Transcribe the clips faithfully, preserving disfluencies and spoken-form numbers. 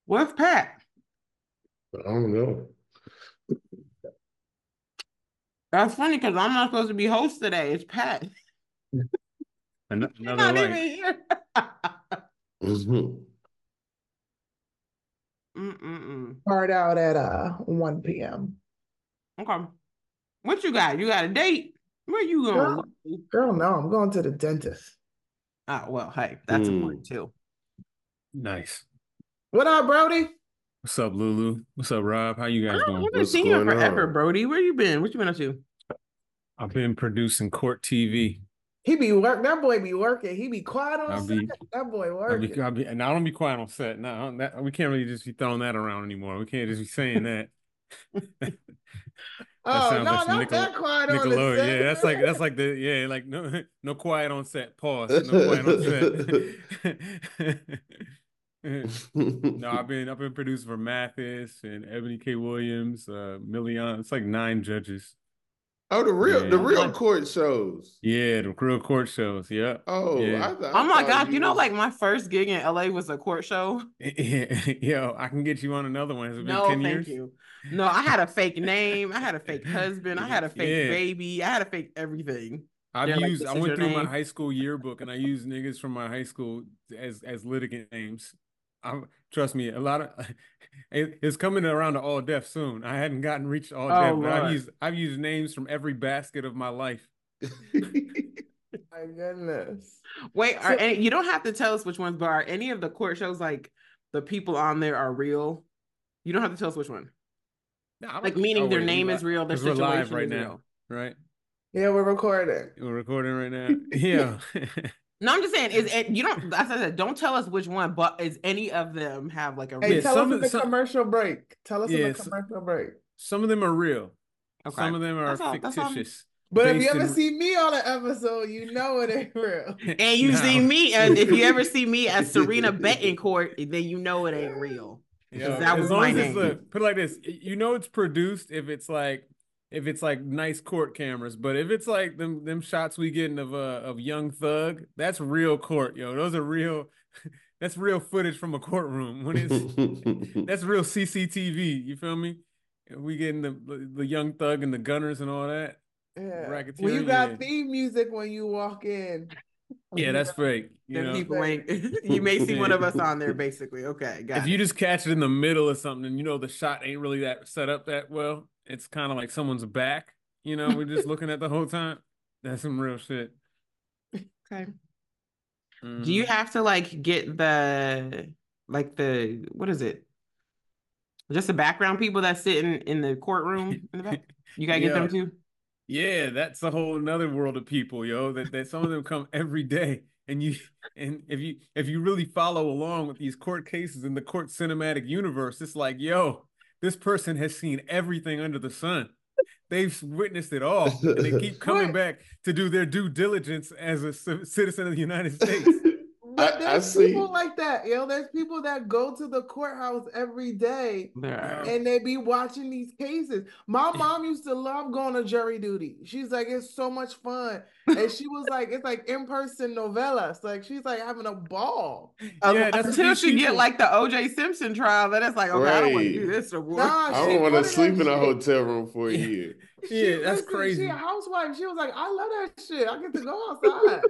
What's Pat? I don't know. That's funny because I'm not supposed to be host today. It's Pat. An- She's another not even light. here. Mhm. Mm-mm-mm. Start out at uh one p m. Okay. What you got? You got a date? Where you going? Girl, girl, no, I'm going to the dentist. Oh, well, hey, that's a point Mm. too. Nice. What up, Brody? What's up, Lulu? What's up, Rob? How you I guys doing? haven't What's seen you in going forever, on? Brody. Where you been? What you been up to? I've been producing court T V. He be work. That boy be working. He be quiet on I'll set. be, That boy I'll be, working. I'll be, and I don't be quiet on set. No, that, we can't really just be throwing that around anymore. We can't just be saying that. That Oh sounds like no, some not Nickel that quiet on the Nickelodeon. set. Yeah, that's like that's like the yeah, like no no quiet on set. Pause. No quiet on set. No, I've been I've been producing for Mathis and Ebony K. Williams, uh, Million. It's like nine judges. Oh, the real the Yeah, Oh real boy. court shows. yeah, the real court shows. Yeah, Oh, yeah. I th I Oh my thought gosh, you you know, like was. my first gig in L A was a court show. Yo, I can get you on another one. Has it been No, ten thank years? you. No, I had a fake name. I had a fake husband. I had a fake Yeah. baby. I had a fake everything. I've They're like, used I this is went your through my name. high school yearbook and I used niggas from my high school as as litigant names. I trust me, a lot of it, it's coming around to all deaf soon. I hadn't gotten reached all Oh deaf, but I've Lord. used I've used names from every basket of my life. My goodness. Wait, are So, any you don't have to tell us which ones, but are any of the court shows like the people on there are real? You don't have to tell us which one. No, I Like don't. Oh meaning their wait, we name live is real, their because we're live situation right is now, real. right? yeah, we're recording. We're recording right now. Yeah. No, I'm just saying, is it you don't as I said, don't tell us which one, but is any of them have like a Hey, Yeah, real tell us some in of the some commercial break. Tell us in the yes, commercial break. some of them are real. okay. Some of them are That's all that's all. fictitious, But if you based ever in see me on an episode, you know it ain't real. And you see now. me, and if you ever see me as Serena Bettencourt, then you know it ain't real. Because Yo, that as was long my as it's name. look, put it like this, you know it's produced if it's like if it's like nice court cameras, but if it's like them them shots we getting of uh of Young Thug, that's real court, yo. Those are real that's real footage from a courtroom. When it's that's real C C T V, you feel me? We getting the the Young Thug and the gunners and all that. Yeah. When you Racketeering, got yeah. theme music when you walk in. Yeah, that's fake, you Then know. people Like, ain't you may see one Yeah. of us on there basically. Okay, If got you it. just catch it in the middle of something and you know the shot ain't really that set up that well, it's kind of like someone's back. You know, we're just looking at the whole time. That's some real shit. Okay. Do you Hmm. have to like get the like the what is it? Just the background people that sit in, in the courtroom in the back? You gotta get them Yeah, too? yeah, that's a whole another world of people, yo. That that some of them come every day, and you and if you if you really follow along with these court cases in the court cinematic universe, it's like, yo, this person has seen everything under the sun. They've witnessed it all, and they keep coming what? back to do their due diligence as a c- citizen of the United States. I But I there's people see. like that, yo. There's people that go to the courthouse every day There are. Yo, and they be watching these cases. My mom used to love going to jury duty. She's like, it's so much fun. And she was like, it's like in-person novellas. Like she's like having a ball. Um, yeah, that's what until these she get people. like the O J Simpson trial, then it's like, okay, I don't want to do Right. this no more. Nah, I she don't want to wanted sleep that in a shit. hotel room for a Yeah, year. She yeah, that's listen, she a crazy. housewife. She was like, I love that shit. I get to go outside.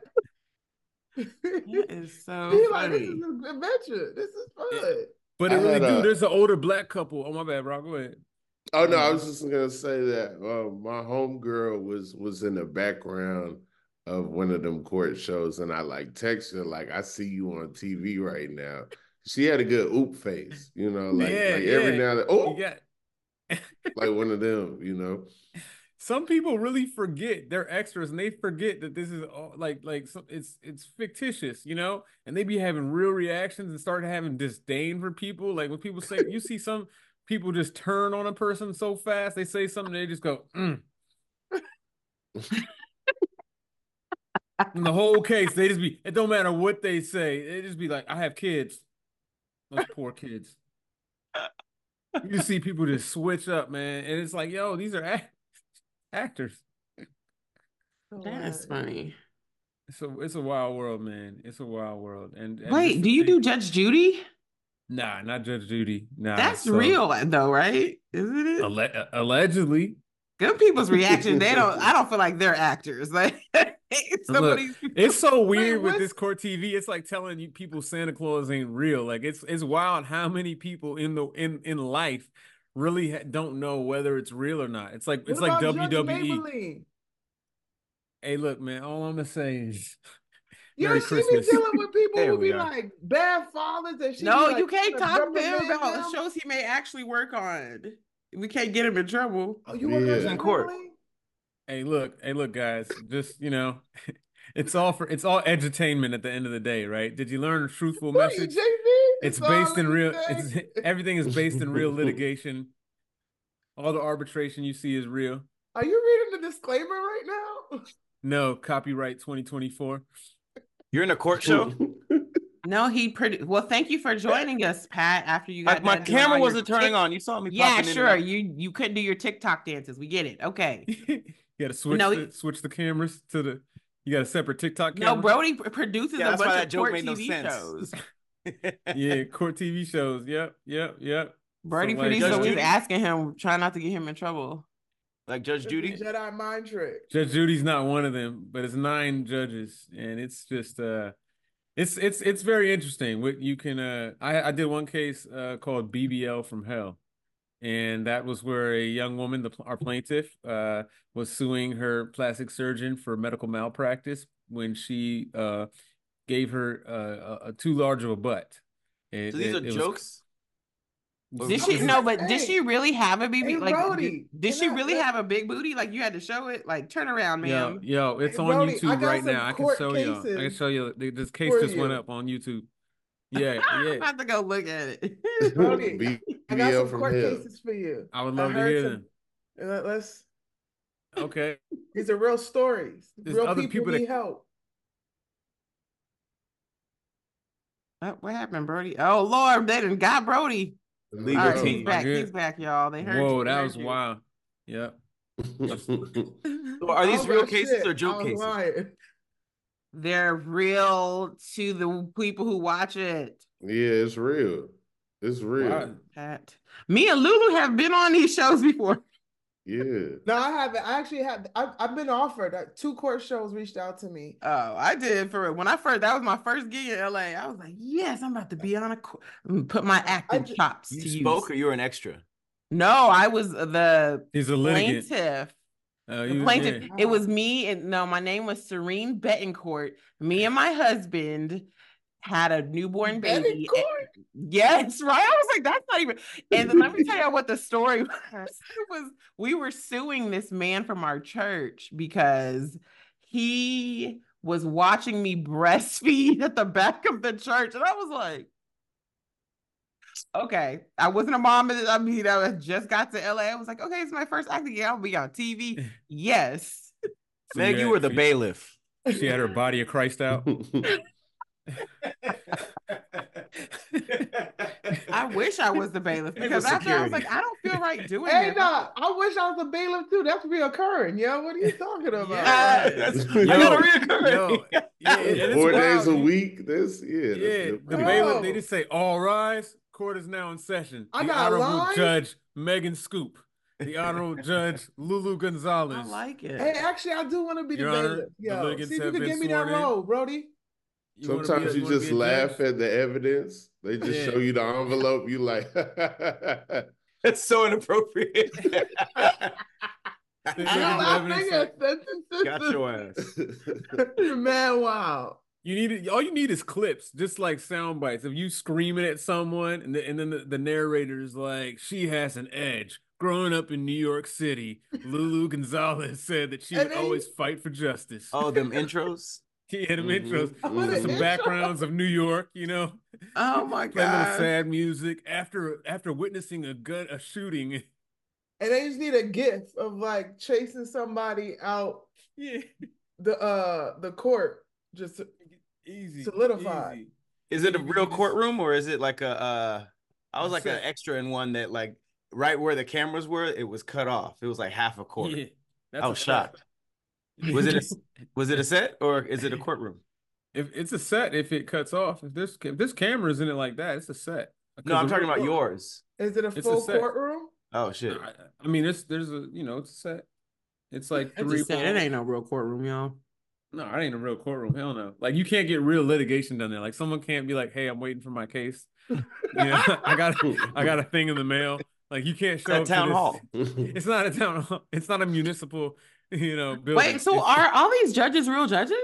That is so She like, this is funny. an adventure. This is Yeah, fun. but it I really had do. a. There's an older black couple. Oh my bad, bro. Go ahead. Oh no, I Mm. was just gonna say that uh, my homegirl was was in the background of one of them court shows, and I like text her like, I see you on T V right now. She had a good oop face, you know, like Yeah, like every yeah. now and then, You oh, got like one of them, you know. some people really forget they're extras and they forget that this is all like like some, it's it's fictitious, you know, and they be having real reactions and start having disdain for people. Like when people say, you see some people just turn on a person so fast, they say something, they just go, mm. And the whole case, they just be, it don't matter what they say, they just be like, I have kids, those poor kids. You just see people just switch up, man, and it's like, yo, these are act actors. That is Hilarious. funny. It's a it's a wild world, man. It's a wild world, and and just Wait, to do you do think, Judge Judy? Nah, not Judge Judy. Nah, That's so real though, right? Isn't it? alle- allegedly. Good people's reaction. They don't. I don't feel like they're actors. Like Look, somebody's. it's so weird with what's- this court T V. It's like telling you people Santa Claus ain't real. Like it's it's wild how many people in the in in life really ha- don't know whether it's real or not. It's like it's What like about W Judge W E. Maybelline? Hey, look, man. All I'm gonna say is, Yo, Merry she Christmas. be dealing with people There who we be are. like bad fathers that she No, be, like, you can't trying to talk to him reprimand about them. shows he may actually work on. We can't get him in trouble. Oh, you work Yeah. on In Judge court. Maybelline? hey, look, hey, look, guys. Just you know, it's all for it's all edutainment at the end of the day, right? Did you learn a truthful What, message? J V? It's That's based all in you real. say? It's everything is based in real litigation. All the arbitration you see is real. Are you reading the disclaimer right now? No, copyright twenty twenty-four. You're in a court show? No, he pretty well. Thank you for joining us, Pat. After you got My, my done doing all camera your wasn't turning Tik- on. You saw me Yeah, popping in sure. and out. You you couldn't do your TikTok dances. We get it. Okay. You got to switch No, the, switch the cameras to the. You got a separate TikTok No, camera. Brody pr- produces Yeah, a that's why bunch that of joke court made no T V sense. shows. Yeah, court T V shows. Yep, yep, yep. Brody So, like, produces. Judge So we was Judy? asking him, trying not to get him in trouble. Like Judge It's Judy? a Jedi mind trick. Judge Judy's not one of them, but it's nine judges, and it's just uh, it's it's it's very interesting. What you can uh, I I did one case uh called B B L from Hell, and that was where a young woman, the our plaintiff, uh, was suing her plastic surgeon for medical malpractice when she uh gave her uh, a, a too large of a butt. It, So these it- are it was- jokes? Or Did is she it- no? But did Hey. she really have a big Hey, like? Brody, did did can she I- really let- have a big booty? Like you had to show it? Like turn around, Yo, ma'am. yo, it's Hey, on Brody, I YouTube got right some now. I can court show you. I can cases show you. This case for just went you. up on YouTube. Yeah, I'm yeah. about to go look at it. Brody, B- I got BBL some from court hell. cases for you. I would I love to heard hear some- them. Uh, Let's. Okay. These are real stories. There's real other people, people that- need help. Oh, what happened, Brody? Oh Lord, they done got Brody. Legal All right, team. he's back. Good. He's back, y'all. They heard Whoa, you. They that heard was you. wild. Yep. So are these Oh, real my cases shit. or I joke was cases? lying. They're real to the people who watch it. Yeah, it's real. It's real. Wow. Pat. Me and Lulu have been on these shows before. Yeah. No, I haven't. I actually have. I've, I've been offered. Uh, two court shows reached out to me. Oh, I did for when I first. That was my first gig in L A. I was like, yes, I'm about to be on a co- put my acting ju- chops You to spoke use. or you were an extra? No, I was the He's a litigant. plaintiff. Uh, The you- plaintiff. yeah. It was me and no, my name was Serene Bettencourt. Me and my husband had a newborn baby. Bettencourt? Yes, right. I was like, that's not even. And then let me tell you what the story was. It was we were suing this man from our church because he was watching me breastfeed at the back of the church, and I was like, okay, I wasn't a mom. I mean, I just got to L A. I was like, okay, it's my first acting gig. I'll be on T V. Yes. So Meg, you you had- were the she- bailiff. She had her body of Christ out. I wish I was the bailiff because was after I was security. like, I don't feel right doing Hey, this. no, I wish I was a bailiff too. That's reoccurring, yo. What are you talking about? Yeah. That's, Yo, I got a reoccurring. Yo, yeah, and it's Four days wild. a You- week. That's yeah. That's Yeah, good. the Yo. bailiff, they just say, all rise, court is now in session. I the got Honorable lines? Judge Megan Scoop, the Honorable Judge Lulu Gonzalez. I like it. Hey, actually, I do want to be the Your Honor, bailiff. the Yo, litigants see if you have can been give me that sworn in. role, Brody. You wanna be Sometimes a- you wanna just be a laugh judge? at the evidence. They just Yeah. show you the envelope. You like, That's so inappropriate. They I'm look at the laughing evidence at like, sentences. Got your ass. Man, wow. you need all you need is clips, just like sound bites. If you screaming at someone and, the, and then the, the narrator is like, she has an edge. Growing up in New York City, Lulu Gonzalez said that she And would then always you- fight for justice. Oh, them intros. He had them Mhm, intros. mhm. Just some backgrounds of New York, you know. Oh my Play a little god. sad music after after witnessing a gun a shooting. And they just need a gif of like chasing somebody out Yeah, the uh the court. Just to- easy, Solidified. easy. Is it a You real just- courtroom or is it like a? Uh, I was like an Set. extra in one that like right where the cameras were, it was cut off. It was like half a court. Yeah, that's I a was set. shocked. Was it a was it a set or is it a courtroom? If it's a set, if it cuts off, if there's if there's cameras in it like that, it's a set. No, I'm the talking real about court- yours. Is it a It's a full set. courtroom? Oh shit. I, I mean, it's there's a you know it's a set. It's like I'm three. just saying, it walls. ain't no real courtroom, y'all. No, it ain't a real courtroom. Hell no. Like you can't get real litigation done there. Like someone can't be like, "Hey, I'm waiting for my case." You know, I got I got a thing in the mail. Like you can't show At up to town this. hall. It's not a town hall. It's not a municipal, you know, building. Wait, so It's- are all these judges real judges?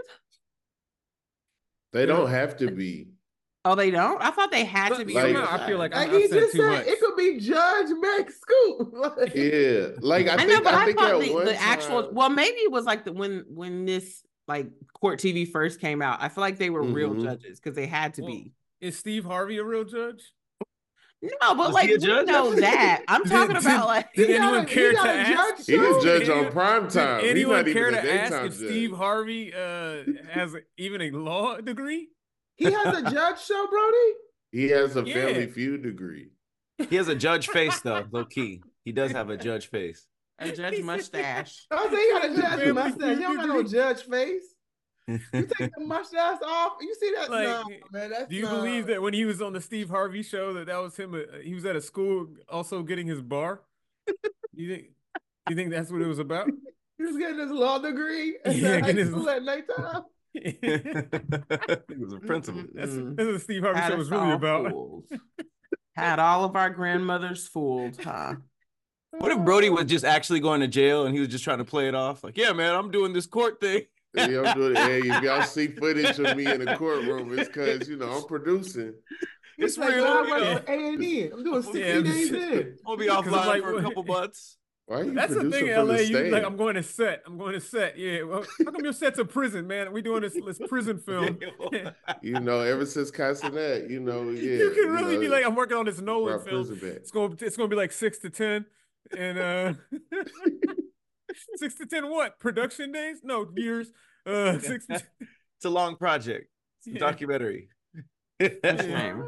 They don't have to be. Oh, they don't? I thought they had to be a Like- real I feel like judge. I- Like I've he said just too said, much. it could be Judge Meg Scoop. Like, Yeah, like I I think know, but I I, think thought at the, one the actual time- well, maybe it was like the when when this like court T V first came out. I feel like they were real Mhm. judges because they had to Well, be. Is Steve Harvey a real judge? No, but Was like he a we judge? know that. I'm Did- talking did- about like Did He got anyone a- he care got to a ask? judge He the show? judge Did on anyone- prime Did time. He's anyone not even care a to ask daytime if judge. Steve Harvey uh, has even a law degree? he has a judge show, Brody? He has a Yeah. Family Feud degree. He has a judge face though, low key. He does have a judge face. a judge mustache. I was saying he got a judge Family mustache. He don't got no Feud judge face. You take the mustache off. You see that? Like, no, man. That's Do you not- believe that when he was on the Steve Harvey show that that was him? Uh, he was at a school also getting his bar. You think? You think that's what it was about? he was getting his law degree at Yeah, high getting his- school at nighttime? He was a principal. That's, Mm-mm. that's what the Steve Harvey Had show us was really all about. fooled. Had all of our grandmothers fooled, huh? What if Brody was just actually going to jail and he was just trying to play it off? Like, yeah, man, I'm doing this court thing. Hey, I'm doing, hey, if y'all see footage of me in the courtroom, it's because you know I'm producing. It's like, real. I you work know. for A and E. I'm doing sixty Yeah, I'm days just- in. I'll be 'Cause it's offline like- for a couple months. Why are you That's the producing thing in from L A. the You stand? like, I'm going to set. I'm going to set. Yeah. Well, how come your set's a prison, man? We doing this, this prison film. You know, ever since Castanet, you know, yeah. you can really know, be like, I'm working on this Nolan brought film. prison back. It's going. It's going to be like six to ten, and uh, six to ten. What production days? No years. Uh, six. To It's a long project. It's a Yeah. documentary. Shame.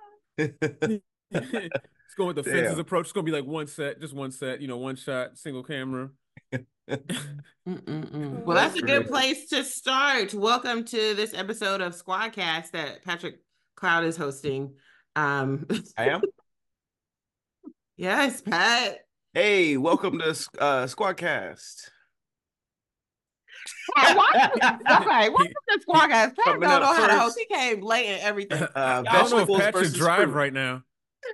It's going with the fences Damn. approach. It's going to be like one set, just one set. You know, one shot, single camera. Mm-mm-mm. Well, that's a good place to start. Welcome to this episode of Squadcast that Patrick Cloud is hosting. Um, I am. yes, Pat. Hey, welcome to uh, Squadcast. Why, why, okay, welcome to Squadcast. Pat don't Coming know up how to first. host. He came late and everything. Uh, I don't know if vegetables Pat should versus drive fruit. right now.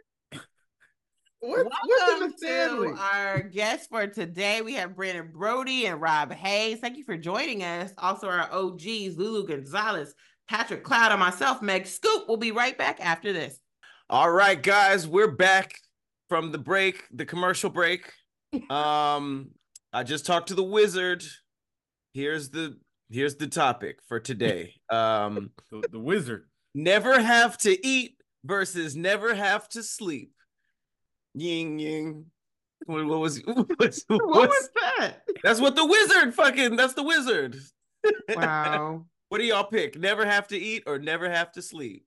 What, what's in Welcome the Stanley? to our guests for today. We have Brandon Brody and Rob Hayes. Thank you for joining us. Also, our O Gs, Lulu Gonzalez, Patrick Cloud, and myself, Meg Scoop. We'll be right back after this. All right, guys, we're back from the break, the commercial break. Um, I just talked to the wizard. Here's the here's the topic for today. Um, The, the wizard. never have to eat versus never have to sleep. Ying ying. What, what was what's, What what's was that? that's what the wizard fucking that's the wizard. Wow. What do y'all pick? Never have to eat or never have to sleep?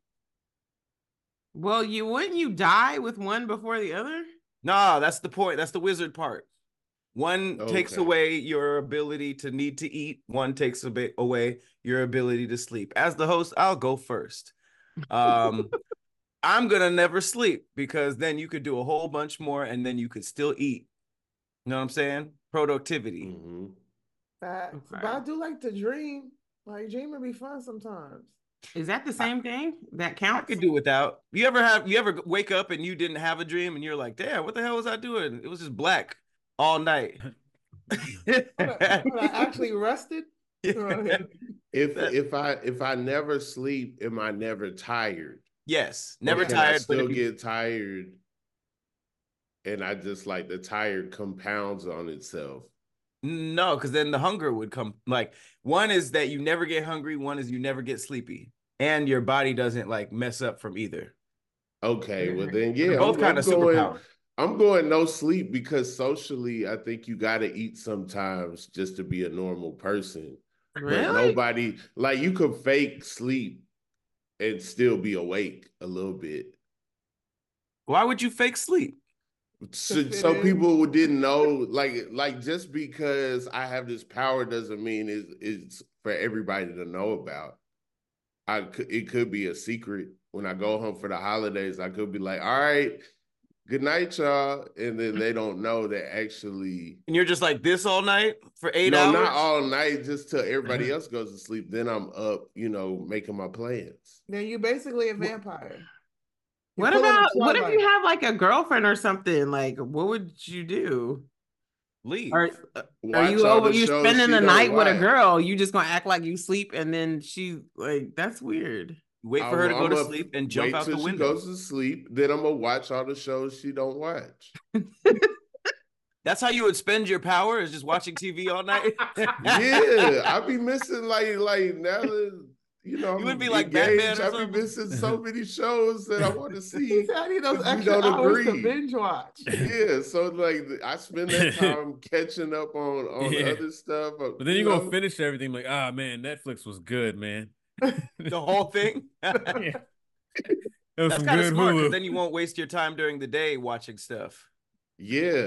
Well, you wouldn't you die with one before the other? Nah, that's the point. That's the wizard part. One takes Okay. away your ability to need to eat. One takes a bit away your ability to sleep. As the host, I'll go first. Um, I'm gonna never sleep because then you could do a whole bunch more and then you could still eat. You know what I'm saying? Productivity. Mhm. Facts. Okay. But I do like to dream. Like dreaming be fun sometimes. Is that the same thing? That I counts? could do without. You ever have you ever wake up and you didn't have a dream and you're like, damn, what the hell was I doing? It was just black all night. But I, but I actually rested. Right. If if I if I never sleep, am I never tired? Yes, never Or can I tired, but still if you- get tired, and I just like the tired compounds on itself. No, because then the hunger would come. Like one is that you never get hungry, one is you never get sleepy, and your body doesn't like mess up from either. Okay, well then yeah, They're both I'm, kind I'm of going. superpower. I'm going no sleep because socially, I think you got to eat sometimes just to be a normal person. But Really? nobody like you could fake sleep and still be awake a little bit. Why would you fake sleep? So, fit so in. people who didn't know, like, like just because I have this power doesn't mean it's, it's for everybody to know about. I could, it could be a secret. when I go home for the holidays, I could be like, all right, good night, y'all. And then they don't know that actually. And you're just like this all night for eight no, hours? not all night, just till everybody else goes to sleep. Then I'm up, you know, making my plans. Then you're basically a vampire. You're What pulling a about what if Twilight. you have like a girlfriend or something? Like, what would you do? Leave. Are, are Watch you all over? the You shows spending she the don't night with a watch. girl? You just gonna act like you sleep, and then she like that's weird. Wait for her to I'm- go to I'ma sleep and jump wait out the till she window. goes to sleep. Then I'm gonna watch all the shows she don't watch. That's how you would spend your power, is just watching T V all night? Yeah, I be missing like like now that you know You would I'm be like Batman engaged, or I be something? missing so many shows that I want to He see. said I need those We extra don't hours to agree. binge watch. Yeah, so like I spend that time catching up on on Yeah. other stuff. uh, But then you you're gonna know? finish everything like, ah man, Netflix was good, man. The whole thing? Yeah. It was That's some kind of good smart, because Hulu. then you won't waste your time during the day watching stuff. Yeah.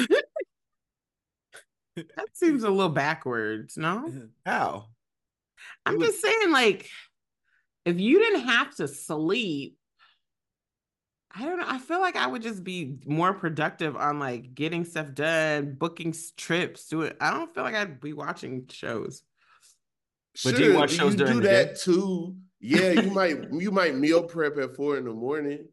That seems a little backwards, no? How? I'm You would- just saying, like, if you didn't have to sleep, I don't know. I feel like I would just be more productive on like getting stuff done, booking s- trips, doing. I don't feel like I'd be watching shows. But do you watch shows you during do the that day? too. Yeah, you might you might meal prep at four in the morning.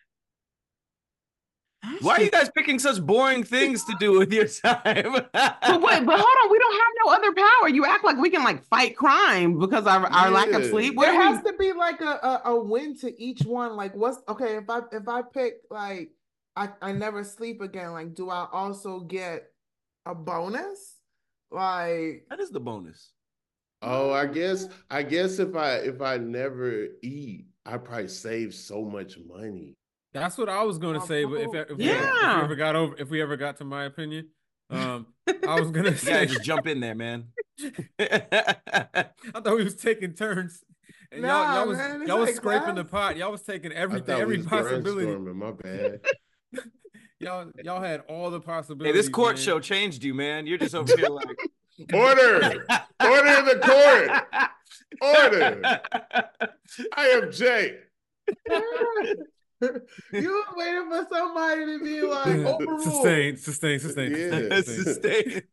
That's Why are you just- guys picking such boring things to do with your time? But wait, but hold on, we don't have no other power. You act like we can like fight crime because of our lack of Yeah. sleep. What There are we- has to be like a, a a win to each one. Like what's okay if I if I pick like I I never sleep again. Like do I also get a bonus? Like That is the bonus. Oh, I guess I guess if I if I never eat, I probably save so much money. That's what I was gonna Oh, say, but if, if, we, if yeah. we ever got over, if we ever got to my opinion, um, I was gonna You say, gotta just jump in there, man. I thought we was taking turns, and y'all, Nah, y'all was man, it's y'all was like scraping the class. pot. Y'all was taking I everything, thought every we was possibility. brainstorming. My bad. Y'all, y'all had all the Hey, possibilities. this court man. show changed you, man. You're just over here like Order! Order in the court! Order! I object. You were waiting for somebody to be like overruled. Sustain, sustain, sustain, Yeah. sustain,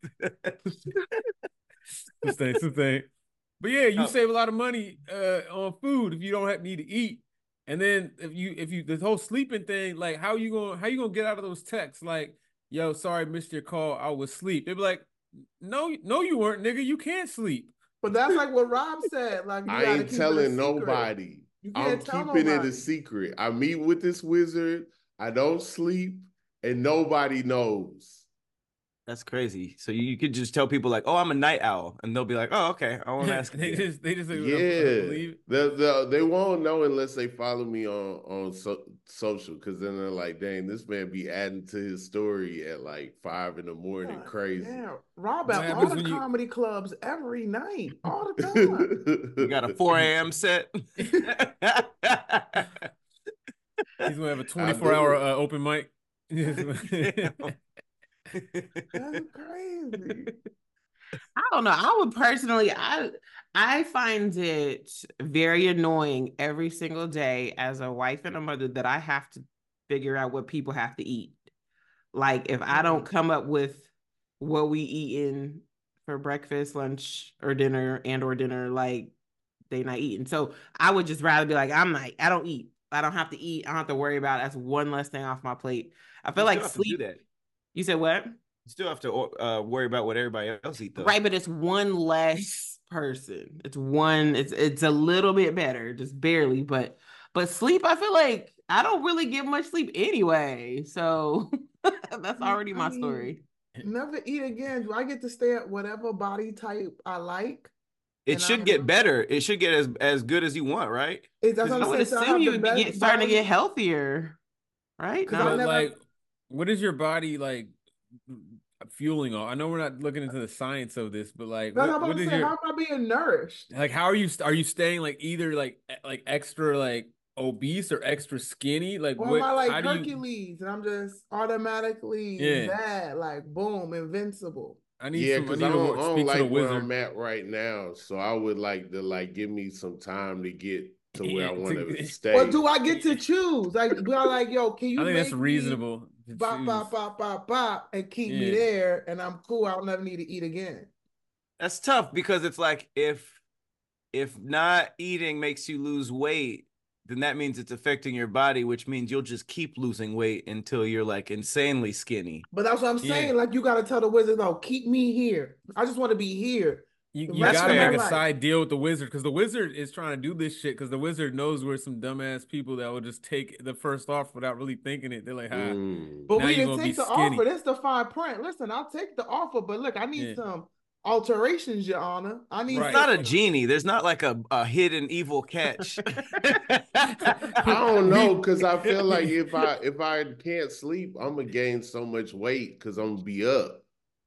sustain, sustain. But yeah, you Oh. save a lot of money uh, on food if you don't have, need to eat. And then if you if you this whole sleeping thing, like how you gonna how you gonna get out of those texts like, yo, sorry, missed your call, I was asleep. They'd be like, no, no, you weren't, nigga. You can't sleep. But that's like what Rob said. Like you I gotta ain't keep it a telling secret. nobody. You can't I'm tell keeping it nobody. a secret. I meet with this wizard. I don't sleep, and nobody knows. That's crazy. So you, you could just tell people like, "Oh, I'm a night owl," and they'll be like, "Oh, okay, I won't ask." they again." just they just like, Yeah, believe. the, the, they won't know unless they follow me on on so, social, because then they're like, "Dang, this man be adding to his story at like five in the morning, God crazy." damn. Rob What at all happens the when you- comedy clubs every night, all the time. You got a four a.m. set. He's gonna have a twenty-four do. hour uh, open mic. That's crazy. I don't know. I would personally, I I find it very annoying every single day as a wife and a mother that I have to figure out what people have to eat. Like if I don't come up with what we eating for breakfast, lunch, or dinner and or dinner, like they not eating. So I would just rather be like, I'm not, I don't eat. I don't have to eat. I don't have to worry about it. That's one less thing off my plate. I feel You like still have to do sleep. that. You said what? You still have to uh, worry about what everybody else eat, though. Right, but it's one less person. It's one, it's it's a little bit better, just barely, but but sleep, I feel like I don't really get much sleep anyway. So that's already my I mean, story. Never eat again. Do I get to stay at whatever body type I like? It And should I'm- get better. It should get as as good as you want, right? Is that's I what I'm would saying. So I assume have you the would be best get, starting to body- get healthier, right? 'Cause No? I But never- like, what is your body like fueling on? I know we're not looking into the science of this, but like, That's what, what what I'm is saying. your How am I being nourished? like? How are you? Are you staying like either like e- like extra like obese or extra skinny? Like, Or what? am I like how do you? Hercules and I'm just automatically Yeah. bad, like boom, invincible? I need Yeah, some. I because need I to don't, wo- I don't speak to the like where wizard. I'm at right now. So I would like to like give me some time to get to where I Yeah, want to- to stay. Or do I get to choose? Like, we are like, yo, can you I think make that's me reasonable. to bop, bop, choose. bop, bop, bop, and keep me Yeah. there, and I'm cool. I'll never need to eat again. That's tough because it's like if if not eating makes you lose weight, then that means it's affecting your body, which means you'll just keep losing weight until you're like insanely skinny. But that's what I'm saying. Yeah. Like, you got to tell the wizard, no, keep me here. I just want to be here. You, The you rest gotta of my make a life. side deal with the wizard because the wizard is trying to do this shit because the wizard knows we're some dumbass people that will just take the first offer without really thinking it. They're like, ah, Mm. But Now we you're didn't gonna be take the skinny. offer. That's the fine print. Listen, I'll take the offer, but look, I need Yeah. some alterations, Your Honor. I need Right. It's not a genie. There's not like a, a hidden evil catch. I don't know because I feel like if I if I can't sleep, I'm gonna gain so much weight because I'm gonna be up.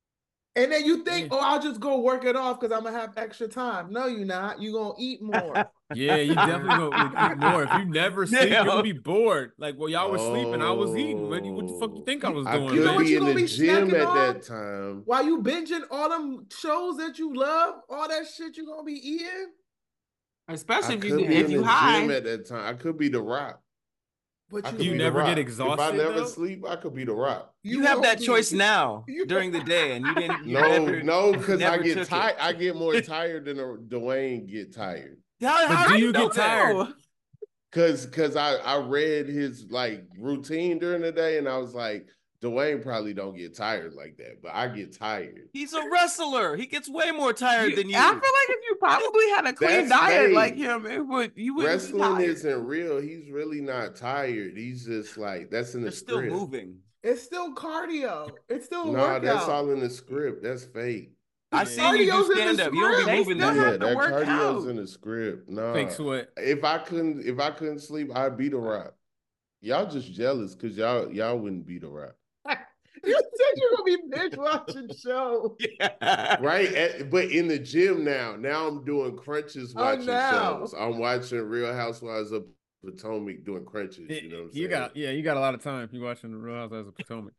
And then you think, Yeah. oh, I'll just go work it off because I'm gonna have extra time. No, you're not. You're gonna eat more. Yeah, you definitely gonna eat more. If you never sleep, Yeah. you're gonna be bored. Like, well, y'all were sleeping, I was eating. What, you- what the fuck you think I was I doing? could You know man? what be you in gonna the be gym snacking at on? that time. While you binging all them shows that you love, all that shit you gonna be eating. Especially I if could you be if in you the high. gym at that time. I could be the Rock. But I you, could You be the never get Rock. If I exhausted, never though? sleep, I could be the Rock. You have won't that be. choice now You- during the day, and you didn't. You No, never, no, because I never get took it. tired. I get more tired than a- Dwayne get tired. How, But how do do you know get that? tired? Cause, cause I, I read his like routine during the day, and I was like, Dwayne probably don't get tired like that, but I get tired. He's a wrestler. He gets way more tired You- than you. I feel like if you probably had a clean That's diet fake. like him, it would you wouldn't be Wrestling tired. isn't real. He's really not tired. He's just like that's in the They're still script. moving. It's still cardio. It's still a Nah, workout. that's all in the script. That's fake. I Yeah. seen you do Cardio's in the stand up. You don't be script. moving They that still Yeah, have much. to that work cardio's out. in the script. Nah, Fake sweat. if I couldn't, if I couldn't sleep, I'd be the Rock. Y'all just jealous because y'all y'all wouldn't be the Rock, You said you're gonna be binge watching shows. Yeah. right? At- but in the gym now, now I'm doing crunches Oh, watching now. shows. I'm watching Real Housewives of Potomac doing crunches. You know what I'm saying? You got, yeah, you got a lot of time. You watching the Real Housewives of Potomac.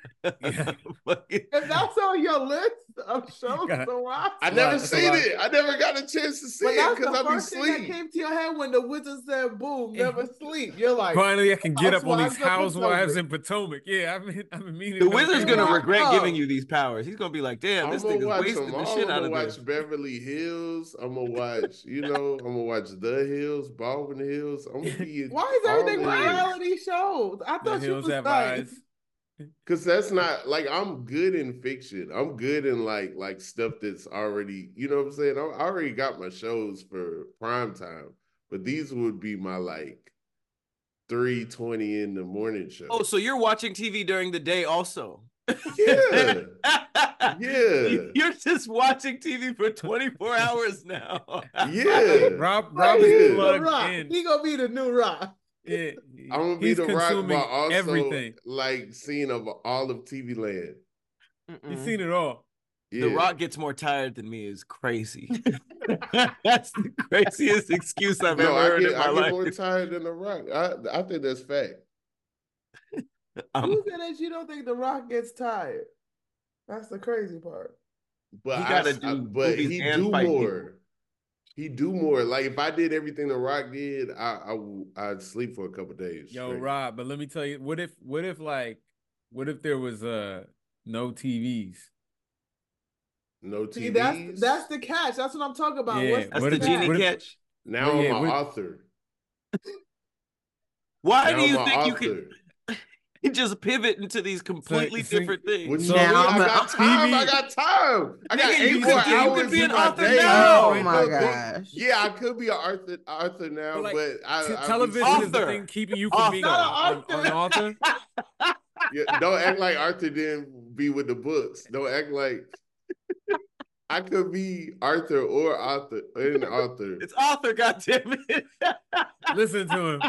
Yeah. Fucking- If that's on your list of shows Got- to watch, I That's a never lot- that's a seen lot. it. I never got a chance to see but it that's because the I be first thing that sleep. came to your head when the wizard said, "Boom, never sleep." You're like, Finally, I can get up on Housewives these of housewives Potomac. in Potomac. Yeah, I've been, I've been meaning. The to come wizard's think gonna about it. regret Wow. giving you these powers. He's gonna be like, "Damn, I'm this gonna thing is watch wasting them the all. shit I'm out gonna of watch this." Beverly Hills. I'm gonna watch, you know, I'm gonna watch The Hills, Baldwin Hills. I'm gonna be why is everything all in. reality shows? I The thought you hills was have like, eyes. Cause that's not like I'm good in fiction. I'm good in like like stuff that's already, you know what I'm saying? I I already got my shows for prime time, but these would be my like three twenty in the morning show. Oh, so you're watching T V during the day also? yeah, yeah, You're just watching T V for twenty-four hours now. yeah. Rob, Right, Rob Yeah. is he's the plugged Rock. in. He gonna be the new Rock. Yeah, I'm gonna be he's the Rock, consuming but also everything. like seeing of all of T V land. He's Mm-mm. seen it all. Yeah. The Rock gets more tired than me is crazy. That's the craziest excuse I've No, ever I heard get, in my I get life. more tired than the Rock. I I think that's fact. Um, Who said that you don't think the Rock gets tired? That's the crazy part. But He I, gotta I- do but movies he and do fight people. more. He do more. Like if I did everything the Rock did, I I w- I'd sleep for a couple days. Yo, straight. Rob, but let me tell you, what if, what if, like, what if there was uh no T Vs? No T Vs. See, that's that's the catch. That's what I'm talking about. Yeah, What's that's what the if- genie what if- catch. now Well, I'm yeah, an what- author. Why Now do you I'm an think you author. can just pivot into these completely see, different What things? you Now mean? I'm I an got author. time. I T V. got time. I got Nigga, eight you more could- you could hours be in an my author day. now. Oh my Look, look, gosh. Yeah, I could be an author, author now, But, like, but I, T- I be television sleeping. is the Author. thing keeping you from being Author. an, an author. Yeah, don't act like Arthur didn't be with the books. Don't act like I could be Arthur or author an author. It's author, goddammit. Listen to him.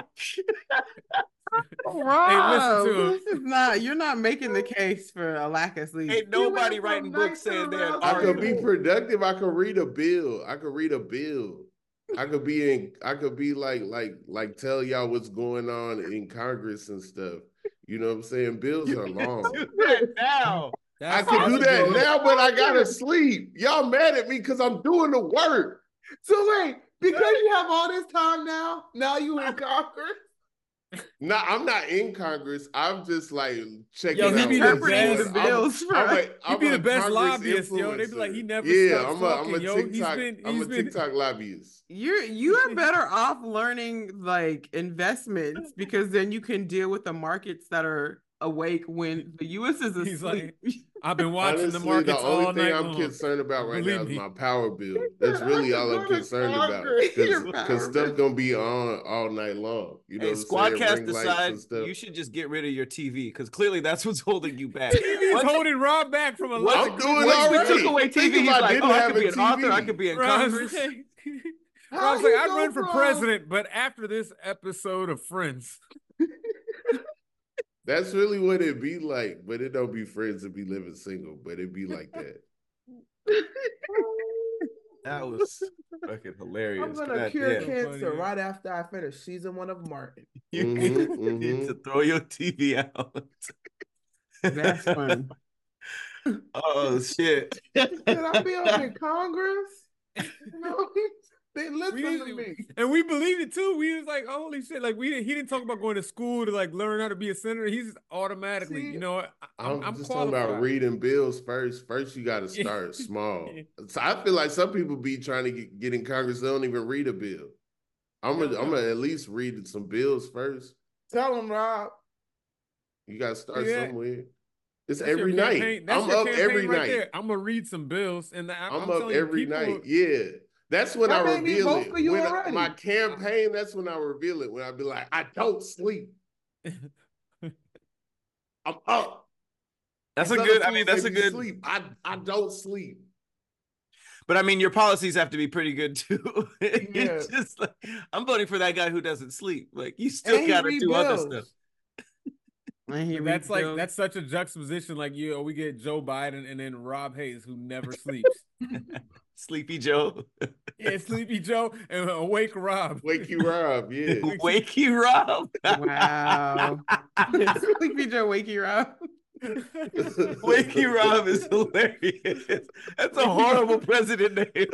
Rob, to him. this is not. You're not making the case for a lack of sleep. Ain't You nobody went writing from books nice to saying they're an aroused I Arthur. could be author. productive. I could read a bill. I could read a bill. I could be in. I could be like, like, like, tell y'all what's going on in Congress and stuff. You know what I'm saying? Bills are long. Do that now. I That's- could do that's a that good- now, but I gotta sleep. Y'all mad at me because I'm doing the work. So wait, Because you have all this time now, now you in Congress. No, I'm not in Congress. I'm just like checking Yo, he out be the what's interpreting best. the going on. bills for I'm, I'm us. a, He I'm be the a best Congress lobbyist, yo. They be like, influencer. he never yeah, stops I'm a, I'm talking, a yo. TikTok. He's been, I'm he's a been. TikTok lobbyist. You're you are better off learning like investments because then you can deal with the markets that are awake when the U S is He's asleep. like, I've been watching the Honestly, markets the only all thing night I'm long. concerned about right Believe now is me. my power bill. said, That's "I really could all I'm go to concerned about Congress." Your because power stuff bill. gonna be on all night long. You know Hey, what I'm saying? Squadcast Ring lights aside, and stuff. you should just get rid of your T V because clearly that's what's holding you back. T V is Once- holding Rob back from a What- lot I'm of doing good it things, Once we bro. already. took away T V, Think he's if I like, didn't oh, I have could a be an author, I T V. could be in Rob's Congress. like, How Rob's he like, I'd go run for from- president, but after this episode of Friends. That's really what it be like, but it don't be friends that be living single, but it be like that. That was fucking hilarious. I'm gonna God cure damn. Can't- cancer Funny. right after I finish season one of Martin. You Mhm, need to mhm. throw your T V out. That's fun. Oh shit. Did I be up in Congress? You know, they listen We to didn't- me. And we believed it too. We was like, holy shit! Like we didn't. He didn't talk about going to school to like learn how to be a senator. He's just automatically, See, you know, what? I'm, I'm, I'm just qualified. talking about reading bills first. First, you got to Yeah. start small. Yeah. So I feel like some people be trying to get, get in Congress. They don't even read a bill. I'm gonna, Yeah. I'm gonna at least read some bills first. Tell them, Rob. You got to start See that? somewhere. It's That's your every night. campaign- that's I'm your up campaign every right night. there. I'm gonna read some bills, and I, I'm, I'm up telling you, every people- night. Yeah. That's when That I made me reveal vote it. for you When I- already. my campaign, that's when I reveal it. When I be like, I don't sleep. I'm up. That's a These good, other I mean, fools, that's they a be good, sleep. I, I don't sleep. but I mean, your policies have to be pretty good too. Yeah. It's just like, I'm voting for that guy who doesn't sleep. Like, you still And he got to do other rebuilds. stuff. And he But that's like rebuilt- that's such a juxtaposition. Like you, we get Joe Biden and then Rob Hayes, who never sleeps. Sleepy Joe. Yeah, Sleepy Joe and Awake Rob. Wakey Rob, yeah. Wakey Rob. wow. Sleepy Joe, Wakey Rob. Wakey Rob is hilarious. That's a horrible president name.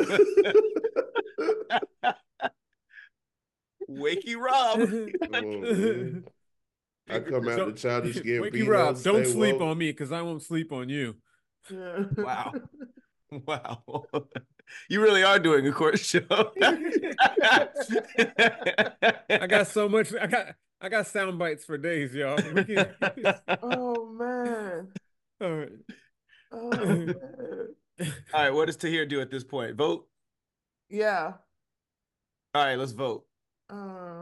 Wakey Rob. Oh, I come out So- the childish Gambino. Wakey Rob, don't stay sleep woke. on me because I won't sleep on you. Yeah. Wow. Wow. You really are doing a court show. I got so much. I got I got sound bites for days, y'all. We can- Oh man. All right. Oh man. All right, what does Tahir do at this point? Vote? Yeah. All right, let's vote. Uh,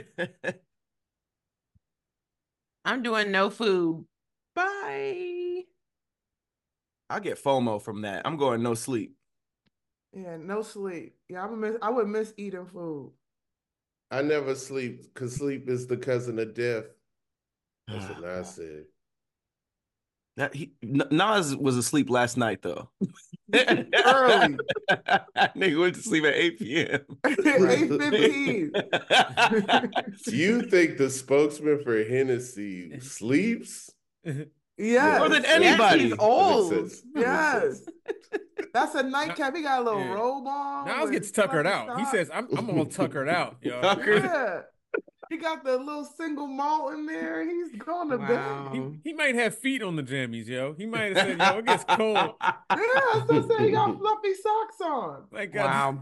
I'm doing no food. Bye. I'll get FOMO from that. I'm going no sleep. yeah, no sleep. Yeah, I would miss I would miss eating food. I never sleep because sleep is the cousin of death. That's what Nas said. That he N- Nas was asleep last night though. Early. Nigga went to sleep at eight p.m. eight fifteen. You think the spokesman for Hennessy sleeps? Yes. More than Yes, anybody. He's that makes old. sense. That makes Yes. sense. That's a nightcap. He got a little Yeah. robe on. Nas with gets tuckered fluffy out. He socks. says, "I'm I'm all tuckered out, yo." Tuckered. Yeah. He got the little single malt in there. He's going to Wow. He, he might have feet on the jammies, yo. He might have said, "Yo, it gets cold." bed. Yeah, I still say he got fluffy socks on. Like, God, Wow.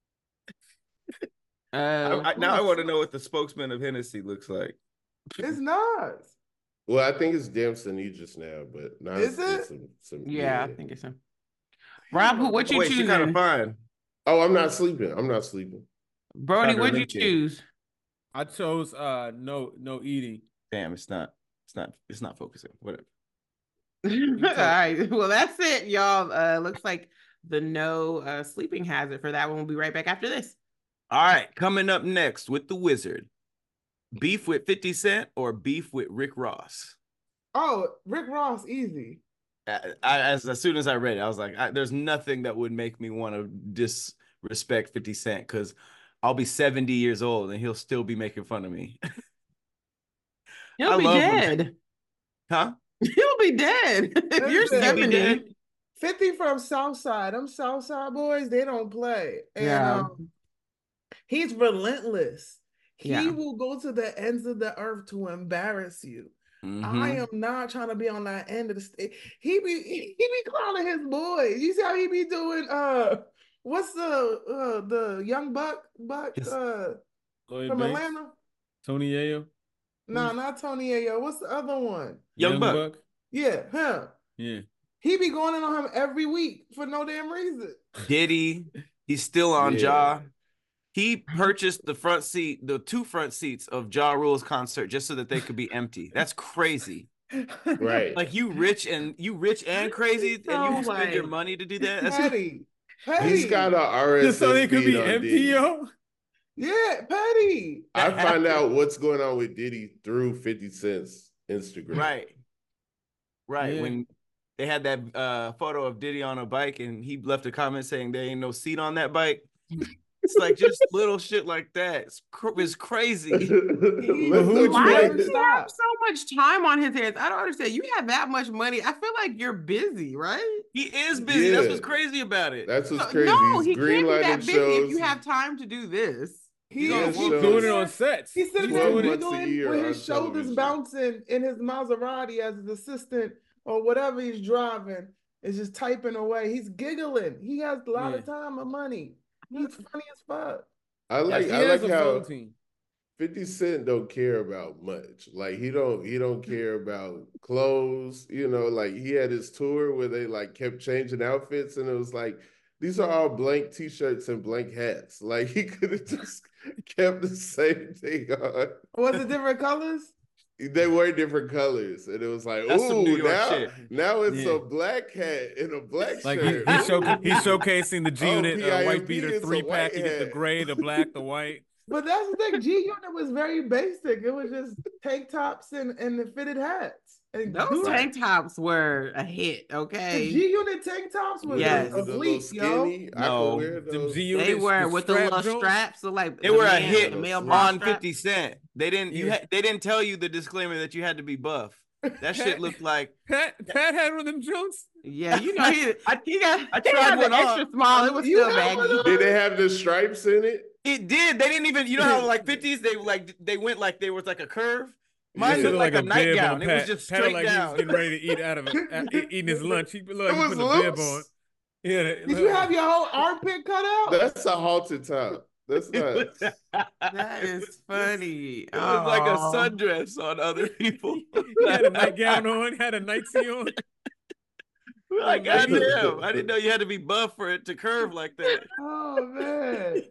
I, Uh, I, now I want to know what the spokesman of Hennessy looks like. It's Nas. Well, I think it's Damson Idris now, but Nas Is did it? Some, some, yeah, I think it's him. Rob, who what you Wait, she kind of choosing? fine. Oh, I'm not sleeping. I'm not sleeping. Brody, Found her what'd you LinkedIn. choose? I chose uh no no eating. Damn, it's not. It's not. It's not focusing. Whatever. All right. Well, that's it, y'all. Uh, looks like the no uh, sleeping hazard for that one. We'll be right back after this. All right, coming up next with the Wizard. Beef with fifty Cent or beef with Rick Ross? Oh, Rick Ross, easy. I, I, as, as soon as I read it, I was like, I, there's nothing that would make me want to disrespect fifty Cent because I'll be seventy years old and he'll still be making fun of me. He'll I be love him. dead. Huh? He'll be dead. If you're Listen, He'll be seventy. dead. fifty from Southside. Them Southside boys, they don't play. And Yeah. um, He's relentless. He Yeah. will go to the ends of the earth to embarrass you. Mhm. I am not trying to be on that end of the stage. He be he be clowning his boy. You see how he be doing? Uh, what's the uh the young buck buck His- uh Lloyd from Banks, Atlanta? Tony Ayo, No, nah, not Tony Ayo. What's the other one? Young Buck. Yeah, him. Yeah. He be going in on him every week for no damn reason. Diddy, he's still on Yeah. Ja. He purchased the front seat, the two front seats of Ja Rule's concert just so that they could be empty. That's crazy. Right. Like you rich and you rich and crazy, and you So, spend your like, money to do that. That's Petty. Petty. He's got an R S S Just so they could feed be on empty, Diddy. yo. Yeah, Petty. I That find happened. out what's going on with Diddy through fifty Cent's Instagram. right, right. Yeah. When they had that uh, photo of Diddy on a bike, and he left a comment saying there ain't no seat on that bike. It's like just little shit like that. It's, cr- it's crazy. Let's who go would you Why like- back does to- he have so much time on his hands? I don't understand. You have that much money. I feel like you're busy, right? He is busy. That's Yeah. what's crazy about it. That's what's No, crazy. No, He's he can't be that greenlighting busy shows. if you have time to do this. He, Yeah, he shows. He's sits doing it there- on sets. He's sitting He's there twelve doing it. months a giggling year with on his shoulders television. bouncing in his Maserati as his assistant or whatever he's driving is just typing away. He's giggling. He has a lot of time and money. He's funny as fuck. I like he I has like a how phone team. fifty Cent don't care about much. Like he don't he don't care about clothes. You know, like he had his tour where they like kept changing outfits, and it was like these are all blank T-shirts and blank hats. Like he could have just kept the same thing on. Was it different colors? They were different colors, and it was like, That's some ooh, New York now shit. now it's Yeah. a black hat and a black Like he, shirt. he's, show, he's showcasing the G Oh, Unit uh, white PIMP, beater it's a three pack. white You get the hat. gray, the black, the white. But that's the thing. G Unit was very basic. It was just tank tops and, and the fitted hats. And Those dude, tank tops were a hit, the okay? G Unit tank tops was Yes. a With the little fleet, yo. skinny. I No. could wear Them those. G They Units, were the with the strap little joints. straps, so like They the were a man- hit the male on bra on strap. fifty Cent. They didn't you Yeah. ha- they didn't tell you the disclaimer that you had to be buff. That shit looked like Pat, Pat had one of them Jones. Yeah, you know he, I- he got. I he tried got the one on. extra small. It was You still had one baggy. on? Did they have the stripes in it? it did. They didn't even you know how like fifties they like they went like there was like a curve. Mine Yeah. looked like, a, bib nightgown. on It was Pat. just Pat straight like he down. was getting ready to eat out of it, uh, e- eating his lunch. He looked like It he was put a bib loose. on. Yeah, that- Did you have your whole armpit cut out? That's a halter top. That's It not. was, That is funny. it was like a Aw. sundress on other people. He had a nightgown on, had a nightsy on. We're like, goddamn, I didn't know you had to be buff for it to curve like that. Oh man.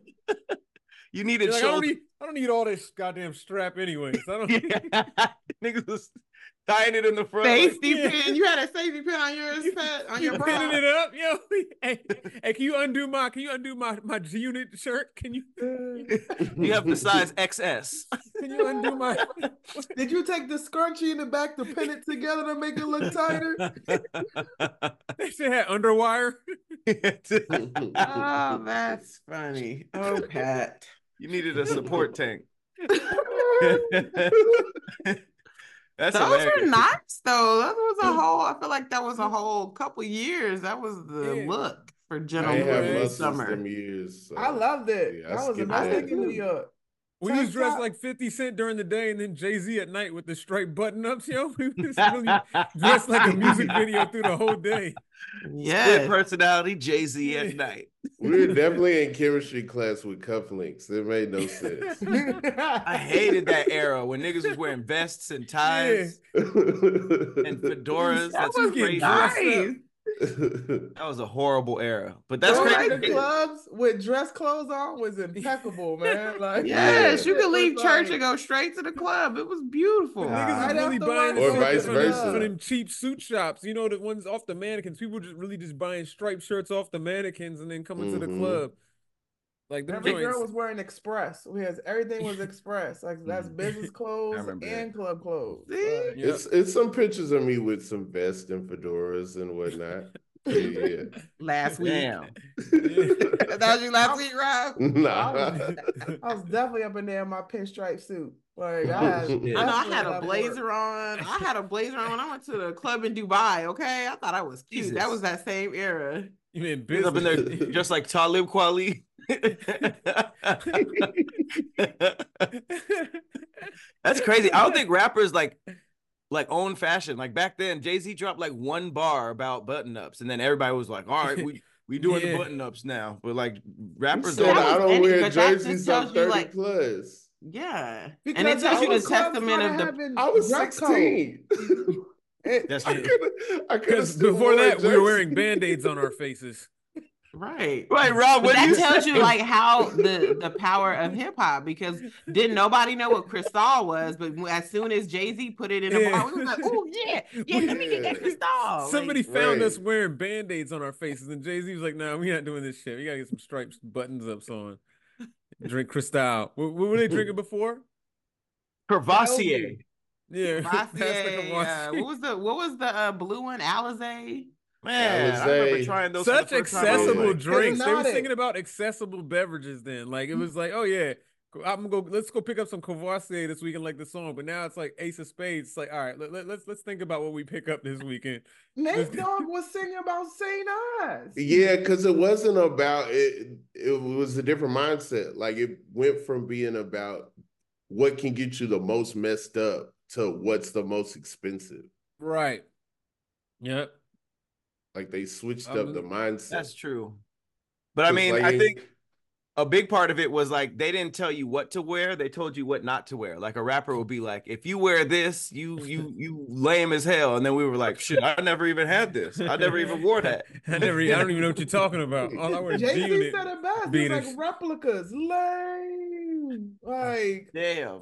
You needed He's like, I don't shoulder. need, I don't need all this goddamn strap anyways. I don't. Yeah. Niggas was tying it in the front. Safety Yeah. pin. You had a safety pin on yours, Pat, on You your pinning bra. it up, yo. Hey, hey, can you undo my? Can you undo my my G Unit shirt? Can you? You have the size X S. Can you undo my? Did you take the scrunchie in the back to pin it together to make it look tighter? They should have underwire. Oh, that's funny. Oh, Pat. You needed a support tank. That's Those were hilarious. nice though. That was a whole. I feel like that was a whole couple years. That was the Yeah. look for I ain't gentlemen had Boy, in muscles summer. them years. So. I loved it. Yeah, I that was skipped amazing that. in New York. We was Tank dressed top. like fifty Cent during the day, and then Jay Z at night with the striped button ups. Yo, we was really dressed like a music video through the whole day. Split Yes. personality, Jay Z at night. We were definitely in chemistry class with cufflinks. It made no sense. I hated that era when niggas was wearing vests and ties and fedoras. That That's was crazy. nice. That was a horrible era. But that's Going to crazy. clubs with dress clothes on was impeccable, man. Like Yes, you it could leave was church like- and go straight to the club. It was beautiful. Niggas Right was really after buying work. Or shit vice from them- versa. from them cheap suit shops. You know, the ones off the mannequins. People just really just buying striped shirts off the mannequins and then coming to the Mhm. club. Like them Every joints. girl was wearing Express. We has everything was Express. Like that's Mhm. business clothes remember that. and club clothes. See? Like, Yeah. It's it's some pictures of me with some vests and fedoras and whatnot. Yeah, yeah. Last week. Damn. That was you last week, Rob? Nah. I was definitely up in there in my pinstripe suit. Like I had, Yeah. I know I had a definitely blazer on. I had a blazer on when I went to the club in Dubai. Okay, I thought I was cute. Jesus. That was that same era. You mean He's up in there business? just like Talib Kweli. That's crazy. I don't think rappers like like own fashion. Like back then, Jay-Z dropped like one bar about button-ups, and then everybody was like, all right, we we doing Yeah. the button-ups now. But like He rappers said don't That I was don't any- wear but that just jerseys tells on you, thirty like- plus. Yeah, because and it tells you the our clubs testament of started the. having I was dress code. sixteen. It- That's I true. could I could Because before that, we were wearing band-aids on our faces. Right. Right, Rob. But What that you tells say? you like how the the power of hip hop, because didn't nobody know what Cristal was, but as soon as Jay-Z put it in a Yeah. bar, we was like, oh yeah, yeah, let me get that Yeah. Cristal. Somebody Like, found us right. wearing band-aids on our faces, and Jay-Z was like, "Nah, we not doing this shit. We gotta get some stripes, buttons ups on. Drink Cristal. What, what were they drinking before? Crevassier. Yeah, pass the Cavassier, uh, Cavassier. what was the what was the uh, blue one? Alizé. Man, I remember Alizé. trying those. for Such the first time. I was accessible Yeah. like, drinks. They were Hypnotic. thinking about accessible beverages then. Like it was like, oh yeah, I'm gonna go. Let's go pick up some Cavassier this weekend, like the song. But now it's like Ace of Spades. It's like, all right, let, let, let's let's think about what we pick up this weekend. Nate Dogg was singing about Saint Ives. Yeah, because it wasn't about it. It was a different mindset. Like it went from being about what can get you the most messed up to what's the most expensive. Right. Yep. Like they switched I up the mean, mindset. that's true. But I 'Cause, mean, like, I think a big part of it was like they didn't tell you what to wear; they told you what not to wear. Like a rapper would be like, "If you wear this, you you you lame as hell." And then we were like, "Shit, I never even had this. I never even wore that." I never. I don't even know what you're talking about. All I wear is Jay Z G-Unit. said it best. It's beaters. like replicas, lame. Like Damn.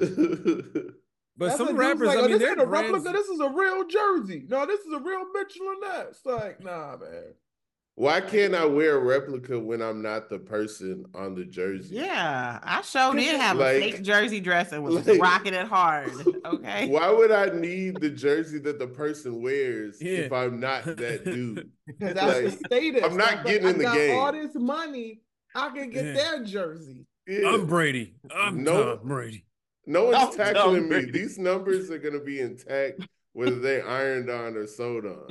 But that's some what dudes rappers, like, I oh, mean, this their ain't a brands. replica. This is a real jersey. No, this is a real Mitchell and Ness. Like, nah, man. Why can't I wear a replica when I'm not the person on the jersey? Yeah, I sure did have Like- a fake jersey dress and was like- rocking it hard. Okay. Why would I need the jersey that the person wears Yeah. if I'm not that dude? Because that's the Like, status. I'm not That's getting like, in the I got game. all this money. I can get Yeah. their jersey. Yeah. I'm Brady. I'm No. Tom Brady. No one's I'm tackling Tom me. Brady. These numbers are gonna be intact whether they ironed on or sewed on.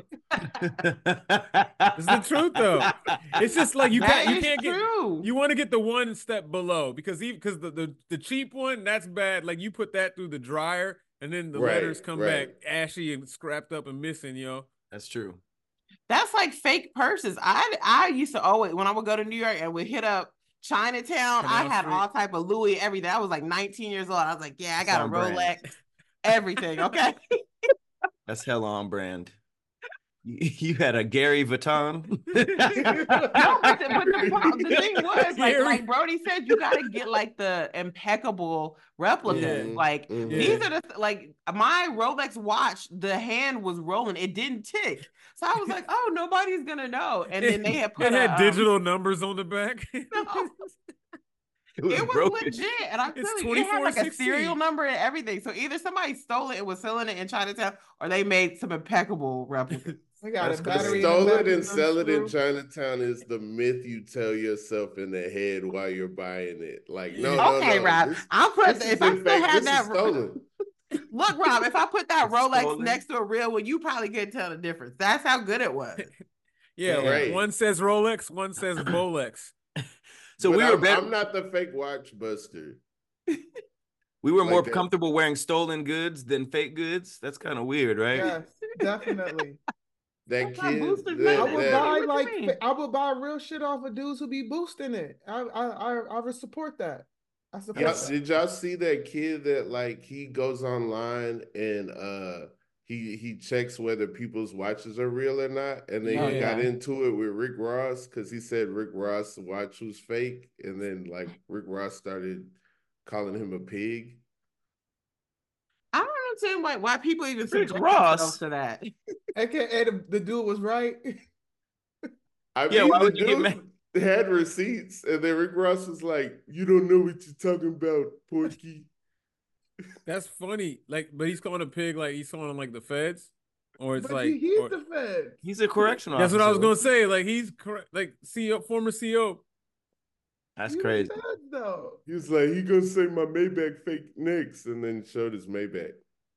It's the truth, though. It's just like you That can't. You is can't get. true. You want to get the one step below because even because the, the the cheap one that's bad. Like you put that through the dryer and then the Right, letters come right. back ashy and scrapped up and missing. Yo, That's true. That's like fake purses. I I used to always, when I would go to New York and would hit up Chinatown, I Canal had Street. all type of Louis everything. I was like nineteen years old. I was like, yeah, I got a On brand. Rolex, everything. Okay. That's hella on brand. You, you had a Gary Vuitton. No, but the, but the, problem- the thing was, like, Gary. like Brody said, you got to get like the impeccable replicas. Mhm, Like mhm. Yeah. these are the like my Rolex watch. The hand was rolling; it didn't tick. So I was like, oh, nobody's gonna know. And then they had put it had a, um, digital numbers on the back. No. It was, It was broken. legit, and I'm It's telling you, it had like a twenty-four sixteen. serial number and everything. So either somebody stole it and was selling it in Chinatown, or they made some impeccable replicas. We got That's a good. battery. in the Stole back it and of the sell it in screw. Chinatown is the myth you tell yourself in the head while you're buying it. Like, no, Yeah. no, Okay, no. Rob, This, I'll put this if is I in still fact, had this that. is stolen. Look, Rob, if I put that It's Rolex stolen. next to a real one, you probably couldn't tell the difference. That's how good it was. Yeah, Right. one says Rolex, one says Bolex. So But we were I'm, better. I'm not the fake watch buster. We were like more that. comfortable wearing stolen goods than fake goods. That's kind of weird, right? Yes, definitely. That That's not kid, boosted that, I nothing. would that- buy What you like mean? fa- I would buy real shit off of dudes who be boosting it. I I I, I would support that. I support Y'all, that. did y'all see that kid that like he goes online and uh he he checks whether people's watches are real or not, and then Oh, he got yeah. into it with Rick Ross because he said Rick Ross' watch was fake, and then like Rick Ross started calling him a pig. I don't understand why why people even Rick subject Ross? themselves to that. A K A the, the dude was right. I Yeah, mean, why the would you get dude mad? had receipts, and then Rick Ross was like, "You don't know what you're talking about, Porky." That's funny. Like, but he's calling a pig like he's calling him like the feds, or it's But like. he, he's or- the Fed. He's a correctional that's what I was officer. gonna say. Like he's correct. Like C E O, former C E O. That's You crazy. does, though. He was like, he gonna say my Maybach fake next, and then showed his Maybach.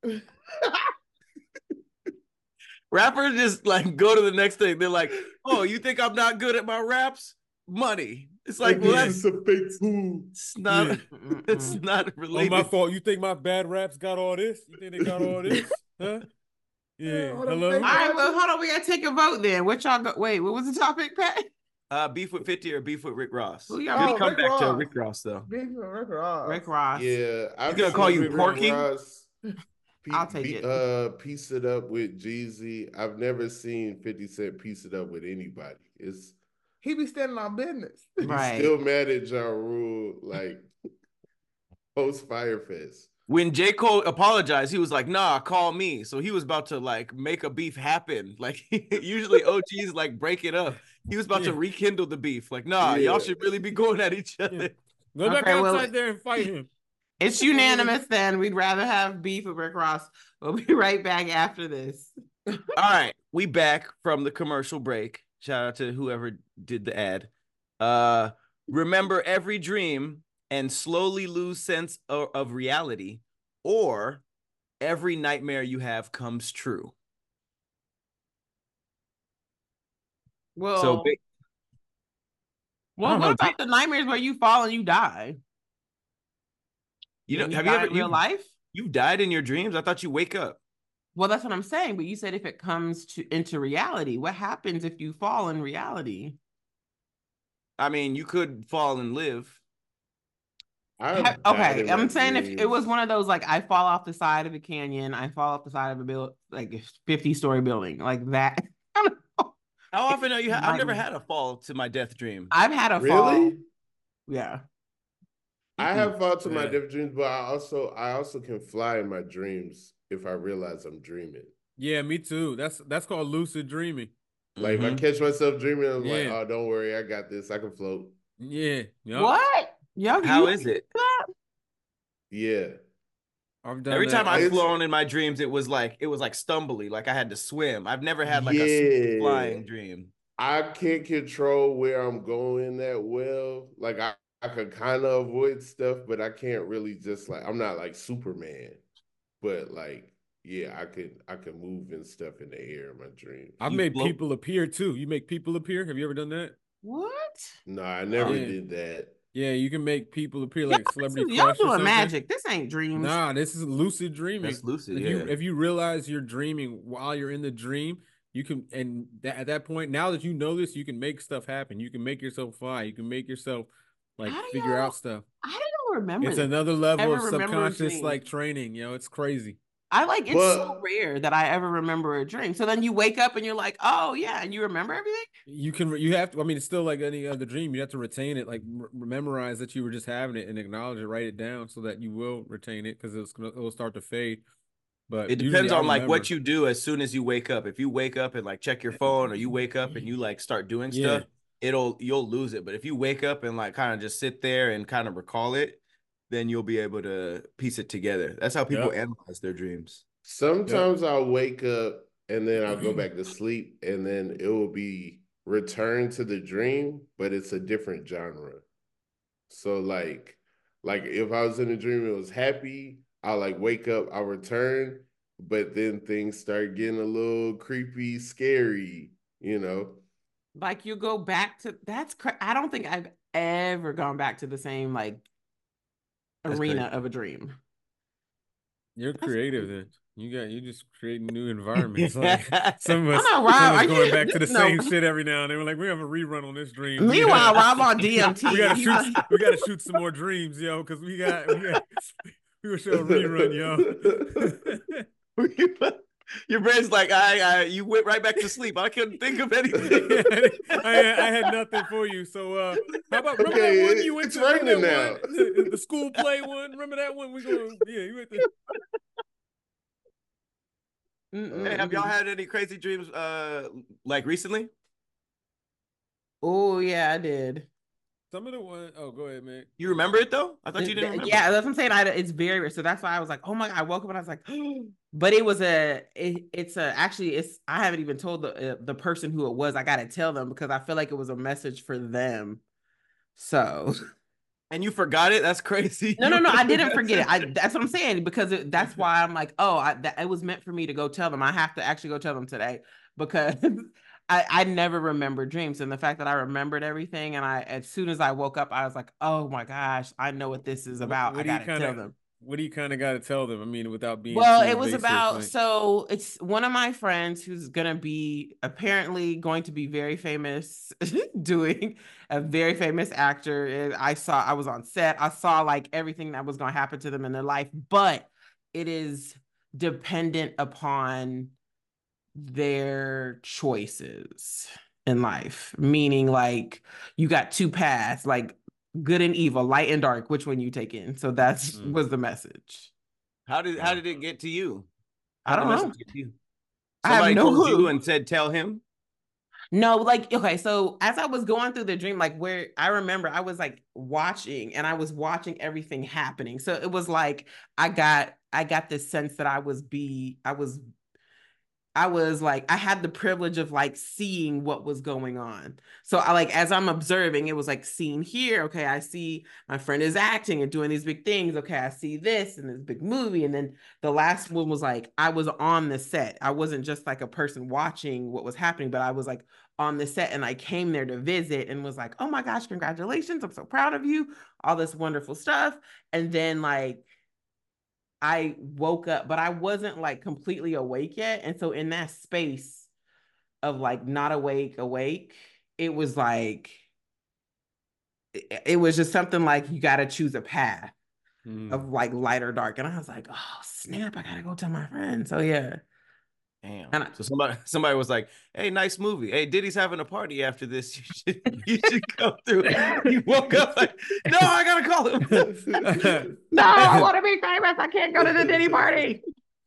Rappers just like go to the next thing. They're like, "Oh, you think I'm not good at my raps? Money." It's like, Like, well, this that's is a fake pool. it's not. Yeah. It's Mm-mm. not Oh, related. my fault. You think my bad raps got all this? You think they got all this? Huh? Yeah. all them Hello. fake All right, raps. well, hold on. We gotta take a vote then. What y'all go? Wait, what was the topic, Pat? Uh, beef with fifty or beef with Rick Ross? Who Good y'all Oh, comeback Rick to Ross. Rick Ross though. Big Rick Ross. Rick Ross. Yeah, I've gonna call seen you Rick Porky? Ross pe- I'll take be- it. Uh, piece it up with Jeezy. I've never seen fifty Cent piece it up with anybody. It's He be standing on business. he's Right. still mad at Ja Rule, like post Firefest. When J. Cole apologized, he was like, "Nah, call me." So he was about to like make a beef happen. Like usually O Gs like break it up. He was about to Yeah. rekindle the beef. Like, nah, Yeah. y'all should really be going at each other. Yeah. Go back Okay, well- outside there and fight him. It's unanimous then. We'd rather have beef with Rick Ross. We'll be right back after this. All right, we back from the commercial break. Shout out to whoever did the ad. Uh, remember every dream and slowly lose sense of, of reality, or every nightmare you have comes true. Well, So, ba- well, I don't what know, about the nightmares where you fall and you die? you know, And have die you ever in real you, life? you died in your dreams? I thought you wake up. Well, that's what I'm saying. But you said if it comes to into reality, what happens if you fall in reality? I mean, you could fall and live. I've Ha- died in okay, I'm my saying if it was dreams. one of those like I fall off the side of a canyon, I fall off the side of a build like a fifty story building like that. I don't know. How often are you? Ha- I've never Nightmare. had a fall to my death dream. I've had a fall. Really? Yeah. I have fall to my Yeah. different dreams, but I also I also can fly in my dreams if I realize I'm dreaming. Yeah, me too. That's that's called lucid dreaming. Like if I Mhm. catch myself dreaming, I'm like, Yeah. oh, don't worry, I got this. I can float. Yeah. Yup. What? Y'all, How you is it? that? Yeah. I've done Every that. time I've It's- flown in my dreams, it was like it was like stumbly, like I had to swim. I've never had like a Yeah. smooth flying dream. I can't control where I'm going that well. Like I, I could kind of avoid stuff, but I can't really just like I'm not like Superman. But like, yeah, I could I could move and stuff in the air in my dreams. I've You made float- people appear too. You make people appear. Have you ever done that? What? No, I never Yeah. did that. Yeah, you can make people appear Y'all, like celebrity y'all crush or doing something. magic. This ain't dreams. Nah, this is lucid dreaming. That's lucid, If yeah. you if you realize you're dreaming while you're in the dream, you can and that, at that point, now that you know this, you can make stuff happen. You can make yourself fly. You can make yourself like How do figure y'all- out stuff. I don't remember. It's this. another level of Ever remember a subconscious dream. like training. You know, it's crazy. I like it's so But- rare that I ever remember a dream. So then you wake up and you're like, oh yeah, and you remember everything. You can you have to. I mean, it's still like any other dream. You have to retain it, like r- memorize that you were just having it and acknowledge it, write it down so that you will retain it because it's gonna it will start to fade. But It usually depends I on like remember. what you do as soon as you wake up. If you wake up and like check your phone, or you wake up and you like start doing Yeah. stuff, it'll you'll lose it. But if you wake up and like kind of just sit there and kind of recall it, then you'll be able to piece it together. That's how people Yep. analyze their dreams. Sometimes I'll wake up and then I'll go back to sleep, and then it will be return to the dream, but it's a different genre. So like, like if I was in a dream, it was happy. I'll like wake up, I'll return, but then things start getting a little creepy, scary, you know. Like you go back to that's. Cra- I don't think I've ever gone back to the same like That's arena crazy. of a dream. You're That's creative then. You got you just creating new environments. Like some of I us, know, some Rob, of us are going you- back to the no. same shit every now and then. We're like, we have a rerun on this dream. We Meanwhile, gotta- Rob on D M T. we gotta he shoot. was- We gotta shoot some more dreams, yo, because we got we got we gonna show a rerun, yo. Your brain's like, I, I, you went right back to sleep. I couldn't think of anything. I, I had nothing for you. So uh how about remember Okay, that one you went it's to remember raining that now. one? The, the school play one? Remember that one? We going yeah, you went to Mm-mm. Hey, have y'all had any crazy dreams, uh, like recently? Oh yeah, I did. some of the one oh go ahead, man. You remember it though? I thought you didn't remember. Yeah, that's what I'm saying. I, it's very rare. So that's why I was like, oh my God, I woke up and I was like, but it was a, it, it's a, actually, it's, I haven't even told the uh, the person who it was. I got to tell them because I feel like it was a message for them. So. And you forgot it? That's crazy. No, no, no. I didn't forget it. I that's what I'm saying, because it, that's why I'm like, oh, I, that, it was meant for me to go tell them. I have to actually go tell them today, because I I never remember dreams, and the fact that I remembered everything, and I as soon as I woke up, I was like, oh my gosh, I know what this is about. What, what I do you gotta kinda, tell them. What do you kind of got to tell them? I mean, without being Well, too it was invasive, about, like... so it's one of my friends who's gonna be apparently going to be very famous, doing a very famous actor. I saw, I was on set, I saw like everything that was gonna happen to them in their life, but it is dependent upon their choices in life. Meaning, like, you got two paths, like good and evil, light and dark. Which one you take in? So that's mm. was the message. How did how did it get to you? How I don't the know. Get to you? Somebody I have no told clue. you and said, tell him? No, like, okay, so as I was going through the dream, like, where I remember I was like watching, and I was watching everything happening. So it was like I got I got this sense that I was be I was I was like, I had the privilege of like seeing what was going on. So I like, as I'm observing, it was like seen here. Okay, I see my friend is acting and doing these big things. Okay, I see this in this big movie. And then the last one was like, I was on the set. I wasn't just like a person watching what was happening, but I was like on the set, and I came there to visit and was like, oh my gosh, congratulations. I'm so proud of you. All this wonderful stuff. And then like, I woke up, but I wasn't like completely awake yet. And so in that space of like not awake, awake, it was like, it was just something like, you got to choose a path mm. of like light or dark. And I was like, oh snap, I got to go tell my friend. So yeah. Damn. And I, so somebody somebody was like, hey, nice movie. Hey, Diddy's having a party after this. You should you should go through. You woke up like, no, I gotta call him. No, I want to be famous. I can't go to the Diddy party.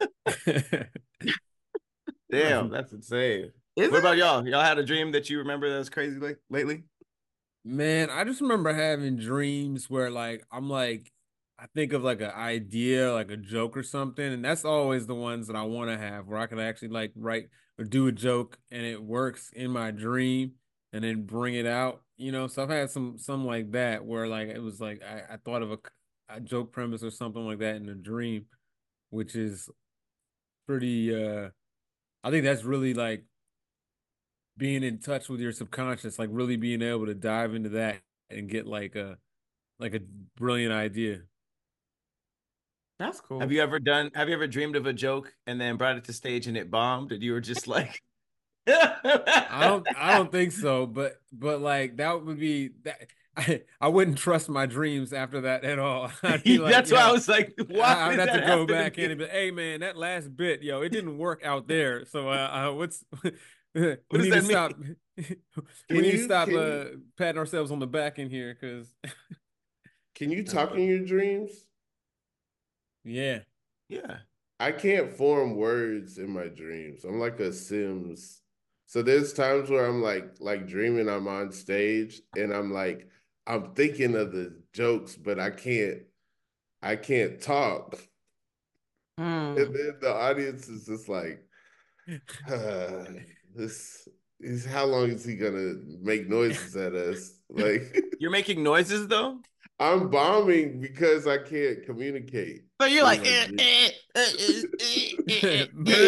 Damn, that's insane. Is what it? About y'all? Y'all had a dream that you remember that was crazy like lately? Man, I just remember having dreams where like I'm like, I think of like an idea, like a joke or something. And that's always the ones that I want to have, where I can actually like write or do a joke and it works in my dream and then bring it out, you know? So I've had some, some like that where like, it was like, I, I thought of a, a joke premise or something like that in a dream, which is pretty, uh, I think that's really like being in touch with your subconscious, like really being able to dive into that and get like a, like a brilliant idea. That's cool. Have you ever done, have you ever dreamed of a joke and then brought it to stage and it bombed and you were just like, I don't, I don't think so, but, but like, that would be that. I, I wouldn't trust my dreams after that at all. Like, that's why I was like, why I, I'd have to go back in and be, hey man, that last bit, yo, it didn't work out there. So uh, uh what's, we what need does that to mean? stop, we need you, to stop uh, you... patting ourselves on the back in here. Cause can you talk in your dreams? Yeah. Yeah. I can't form words in my dreams. I'm like a Sims. So there's times where I'm like like dreaming I'm on stage and I'm like I'm thinking of the jokes, but I can't I can't talk. Mm. And then the audience is just like, uh, this is how long is he gonna make noises at us? Like, you're making noises though? I'm bombing because I can't communicate. So you're like, eh, eh, eh, eh,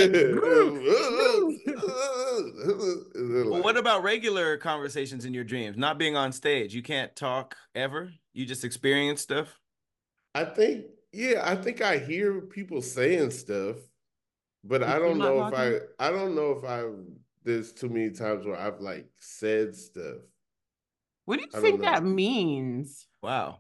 well, what about regular conversations in your dreams? Not being on stage, you can't talk ever. You just experience stuff. I think, yeah, I think I hear people saying stuff, but I don't know if I, I don't know if I. There's too many times where I've like said stuff. What do you think that means? Wow.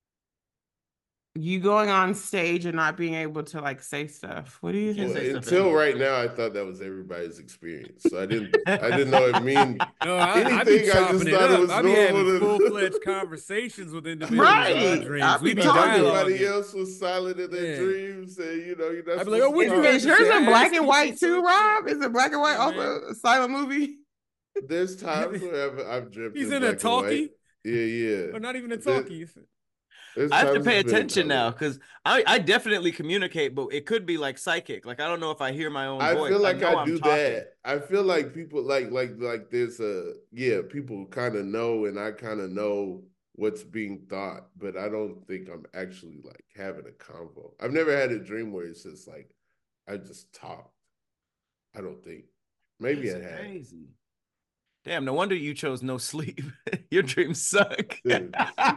You going on stage and not being able to like say stuff. What do you think? Well, until right now, I thought that was everybody's experience. So I didn't, I didn't know it mean no, I, anything. I, be I just it thought up. it was I be normal. having To... full-fledged conversations with individuals. Right. In my dreams. I We be be everybody else was silent in their yeah. dreams, and you know, you're not. I'd be like, oh, what you is yours in black and white too, Rob? Is it black and white yeah, also man. A silent movie? There's times where I've, I've dreamt. He's in in a talkie. Yeah, yeah. Or not even a talkie. There's I have to pay attention now because I, I definitely communicate, but it could be like psychic. Like I don't know if I hear my own I voice. Feel like I, I do talking. that. I feel like people like like like there's a yeah, people kind of know and I kind of know what's being thought, but I don't think I'm actually like having a convo. I've never had a dream where it's just like I just talked. I don't think. Maybe That's it had. crazy. Damn, no wonder you chose no sleep. Your dreams suck. Dude,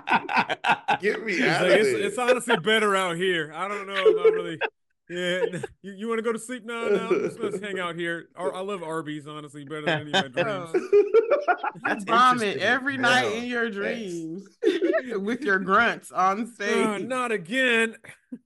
get me It's, out like, of it's, there. it's honestly better out here. I don't know if I really. Yeah, you, you want to go to sleep now? No, I'm just gonna hang out here. Ar- I love Arby's, honestly, better than any of my dreams. That's Vomit interesting. every night Hell, in your Thanks. dreams with your grunts on Uh, stage. not again.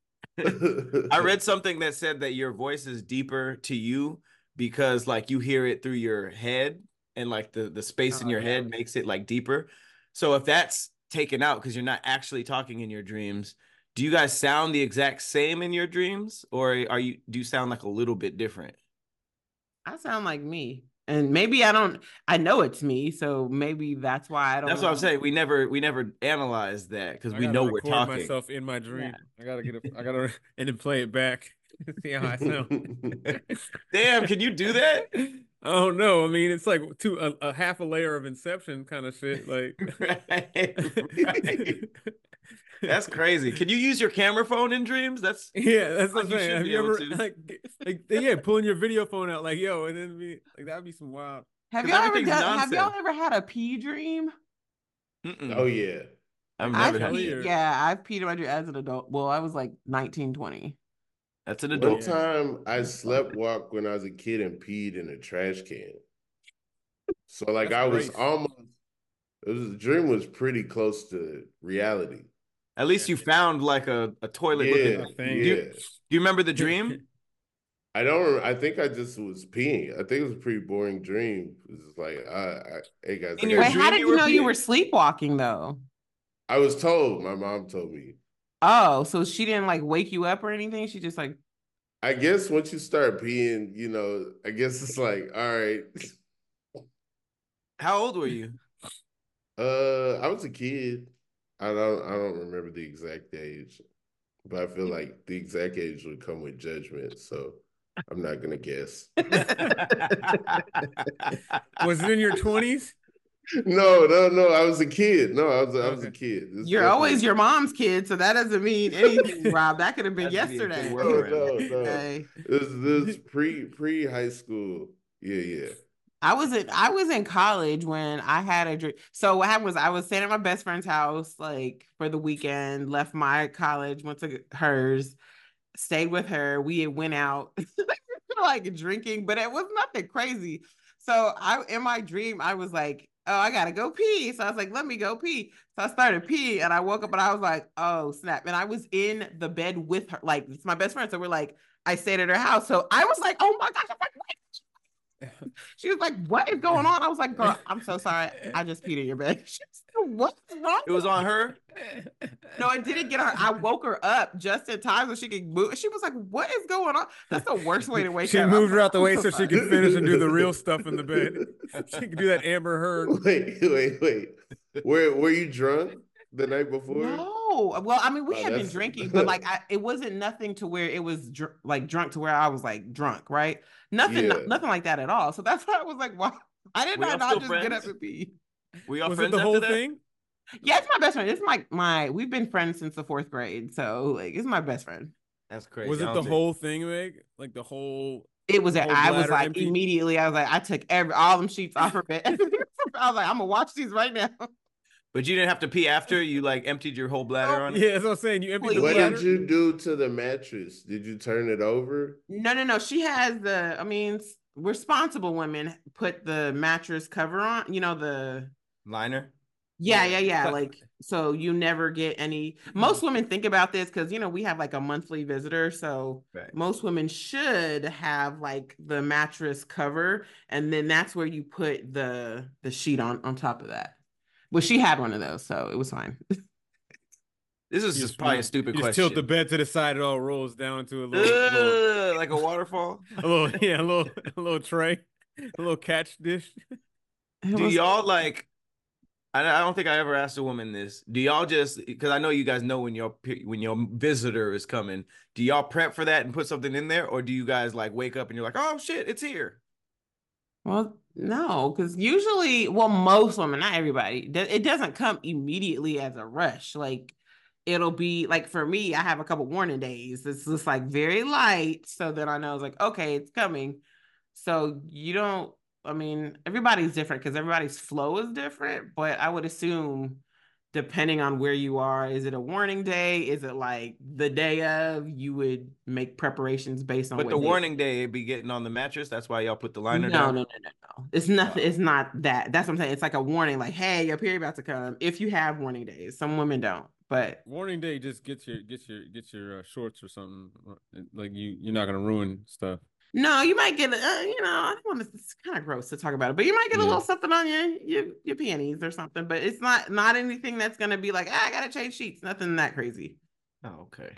I read something that said that your voice is deeper to you because like you hear it through your head and like the, the space in Oh, your yeah. head makes it like deeper. So if that's taken out because you're not actually talking in your dreams, do you guys sound the exact same in your dreams or are you do you sound like a little bit different? I sound like me. And maybe I don't, I know it's me. So maybe that's why I don't. That's what I'm saying. We never we never analyzed that because I we gotta know we're record talking. myself in my dream. I gotta get a, I gotta and then play it back. See how I sound. Damn, can you do that? I don't know. I mean, it's like two a, a half a layer of Inception kind of shit. Like, right, right. That's crazy. Can you use your camera phone in dreams? That's yeah, that's what I'm like you saying. should Have be you able ever to. like, like yeah, pulling your video phone out like yo, and then be like that'd be some wild. Have 'Cause y'all ever everything's done, have y'all nonsense. ever had a pee dream? Mm-mm. Oh yeah. I've I've never I've had. Kelly peed, or- yeah, I've peed in my dream as an adult. Well, I was like nineteen, twenty. That's an One adult. Yeah. time I slept walk when I was a kid and peed in a trash can. So like That's I was grace. almost it was the dream was pretty close to reality. At least you found like a, a toilet Yeah, looking. A Do thing. you, yeah. do you remember the dream? I don't. I think I just was peeing. I think it was a pretty boring dream. It was like, I, I hey guys, In I, your Wait, gotta- how dream did you you were know you peeing? were sleepwalking though? I was told. My mom told me. Oh, so she didn't like wake you up or anything? She just like, I guess once you start peeing, you know, I guess it's like, all right. How old were you? Uh, I was a kid. I don't. I don't remember the exact age, but I feel like the exact age would come with judgment. So I'm not gonna guess. Was it in your twenties? No, no, no. I was a kid. No, I was. I was a Okay. kid. This you're definitely- always your mom's kid, so that doesn't mean anything, Rob. That could have been That'd be a good yesterday. word. No, no, no. Okay. This this pre pre high school. Yeah, yeah. I was in I was in college when I had a dream. So what happened was I was staying at my best friend's house like for the weekend, left my college, went to hers, stayed with her. We went out like drinking, but it was nothing crazy. So I in my dream, I was like, oh, I gotta go pee. So I was like, let me go pee. So I started pee and I woke up and I was like, oh snap. And I was in the bed with her, like it's my best friend. So we're like, I stayed at her house. So I was like, oh my gosh, I'm like, what? She was like, what is going on? I was like, girl, I'm so sorry. I just peed in your bed. She was like, what's wrong? It was on her. No, I didn't get her. I woke her up just in time so she could move. She was like, what is going on? That's the worst way to wake She up. moved her I'm out the like, way I'm so so she could sorry. finish and do the real stuff in the bed. She could do that Amber Heard. Wait, wait, wait. Were were you drunk the night before? No. Well, I mean, we Oh, had been that's- drinking, but like I, it wasn't nothing to where it was dr- like drunk to where I was like drunk, right? Nothing, Yeah. nothing like that at all. So that's why I was like, why? I did Were not, y'all not still just get friends? up and pee. Were y'all Was it friends the after whole that? thing? Yeah, it's my best friend. It's my my. We've been friends since the fourth grade, so like it's my best friend. That's crazy. Was I it don't the think- whole thing, Meg? Like the whole It was. Whole I was bladder like empty? immediately. I was like, I took every all them sheets off her bed. I was like, I'm gonna watch these right now. But you didn't have to pee after you like emptied your whole bladder on it. Yeah, that's what I'm saying. You emptied the What bladder. did you do to the mattress? Did you turn it over? No, no, no. She has the. I mean, s- responsible women put the mattress cover on. You know the. Liner. Yeah, Yeah. yeah, yeah. Cut- Like so, you never get any. Most women think about this because you know we have like a monthly visitor, so Right. most women should have like the mattress cover, and then that's where you put the the sheet on on top of that. Well, she had one of those, so it was fine. This is You just probably a stupid you just question. tilt the bed to the side, it all rolls down into a little, little, Ugh, like a waterfall. a little, yeah, a little, a little tray, a little catch dish. It Do was- y'all like? I I don't think I ever asked a woman this. Do y'all just because I know you guys know when your pe- when your visitor is coming? Do y'all prep for that and put something in there, or do you guys like wake up and you're like, oh shit, it's here? Well, no, because usually, well, most women, not everybody, it doesn't come immediately as a rush. Like it'll be like for me, I have a couple warning days. It's just like very light, so that I know it's like, okay, it's coming. So you don't, I mean, everybody's different because everybody's flow is different, but I would assume depending on where you are, is it a warning day? Is it like the day of? You would make preparations based on But what the day. warning day be getting on the mattress. That's why y'all put the liner No, down. no, no, no, no. It's nothing. It's not that. That's what I'm saying. It's like a warning, like, hey, your period about to come. If you have warning days, some women don't. But Warning day just gets your gets your gets your uh, shorts or something. Like you you're not gonna ruin stuff. no, you might get, uh, you know, I don't want to. It's kind of gross to talk about it, but you might get Yeah. a little something on your your your panties or something. But it's not not anything that's gonna be like, ah, I gotta change sheets. Nothing that crazy. Oh, okay.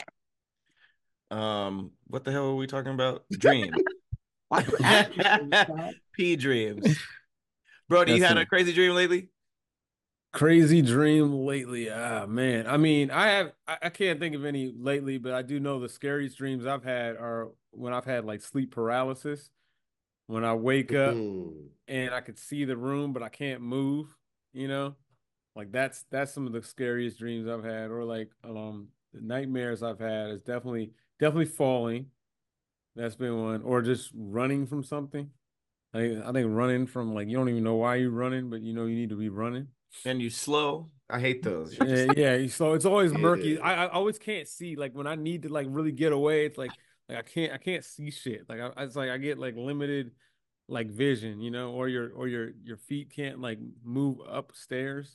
Um, what the hell are we talking about? Dream. Why you asking me? P dreams. Brody, you That's had a- a crazy dream lately? Crazy dream lately. Ah, man. I mean, I have I, I can't think of any lately, but I do know the scariest dreams I've had are when I've had like sleep paralysis. When I wake up Mm. and I could see the room, but I can't move, you know? Like that's that's some of the scariest dreams I've had, or like um the nightmares I've had is definitely definitely falling. That's been one, or just running from something. I I think running from like you don't even know why you're running, but you know you need to be running. And you slow? I hate those. Yeah, yeah. So it's always murky. Yeah. I I always can't see. Like when I need to like really get away, it's like like I can't I can't see shit. Like I it's like I get like limited like vision, you know, or your or your your feet can't like move upstairs.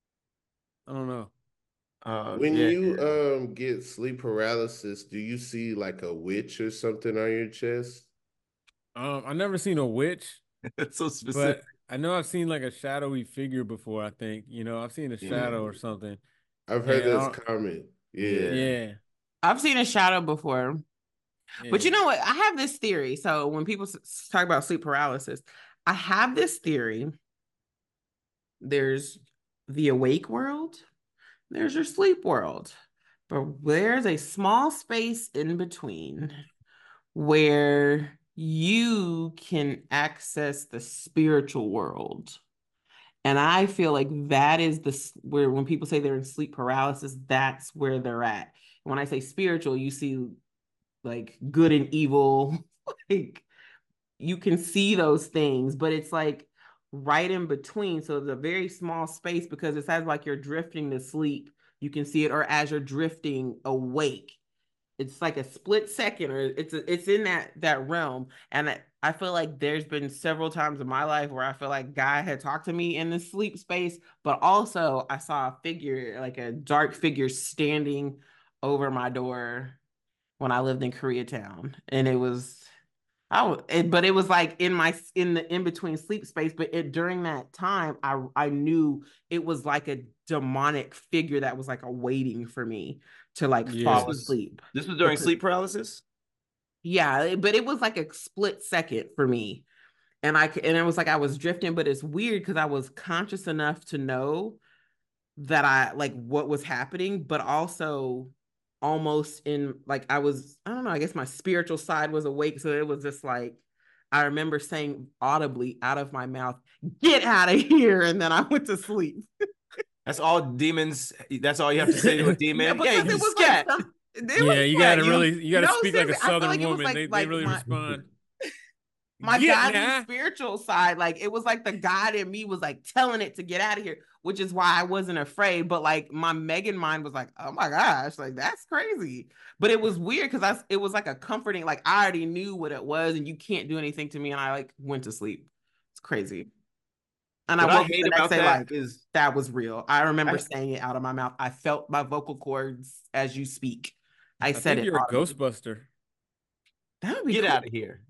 I don't know. Uh, When yeah. you um get sleep paralysis, do you see like a witch or something on your chest? Um, I've never seen a witch, It's so specific. but I know I've seen like a shadowy figure before. I think you know I've seen a Yeah. shadow or something. I've heard And I that's don't- common. Yeah. Yeah, I've seen a shadow before. But you yeah. know what? I have this theory. So when people s- talk about sleep paralysis, I have this theory. There's the awake world, there's your sleep world, but there's a small space in between where you can access the spiritual world. And I feel like that is the where when people say they're in sleep paralysis, that's where they're at. When I say spiritual, you see like good and evil, like you can see those things, but it's like right in between. So it's a very small space because it sounds like you're drifting to sleep. You can see it, or as you're drifting awake. It's like a split second, or it's a, it's in that that realm. And I, I feel like there's been several times in my life where I feel like God had talked to me in the sleep space, but also I saw a figure, like a dark figure, standing over my door when I lived in Koreatown, and it was I was, it, but it was like in my in the in between sleep space. But it during that time, I I knew it was like a demonic figure that was like awaiting for me to like Yeah. fall This was- asleep. This was during Because- sleep paralysis? Yeah, but it was like a split second for me, and I and it was like I was drifting. But it's weird because I was conscious enough to know that I like what was happening, but also almost in like I was, I don't know, I guess my spiritual side was awake. So it was just like I remember saying audibly out of my mouth, get out of here. And then I went to sleep. That's all demons. That's all you have to say to a demon. Yeah, Yeah, because you it was scat. like some, it was Yeah, you scat, gotta know? really you gotta No, speak like a seriously, I feel southern like it was woman. like- they like they really my- respond. My Get godly now. spiritual side, like it was like the God in me was like telling it to get out of here, which is why I wasn't afraid. But like my Megan mind was like, oh my gosh, like that's crazy. But it was weird because I it was like a comforting, like I already knew what it was, and you can't do anything to me, and I like went to sleep. It's crazy. And What I I woke up hate the next about day that like is that was real. I remember I- saying it out of my mouth. I felt my vocal cords as you speak. I, I said think it. you're a audibly. Ghostbuster. That would be get cool. out of here.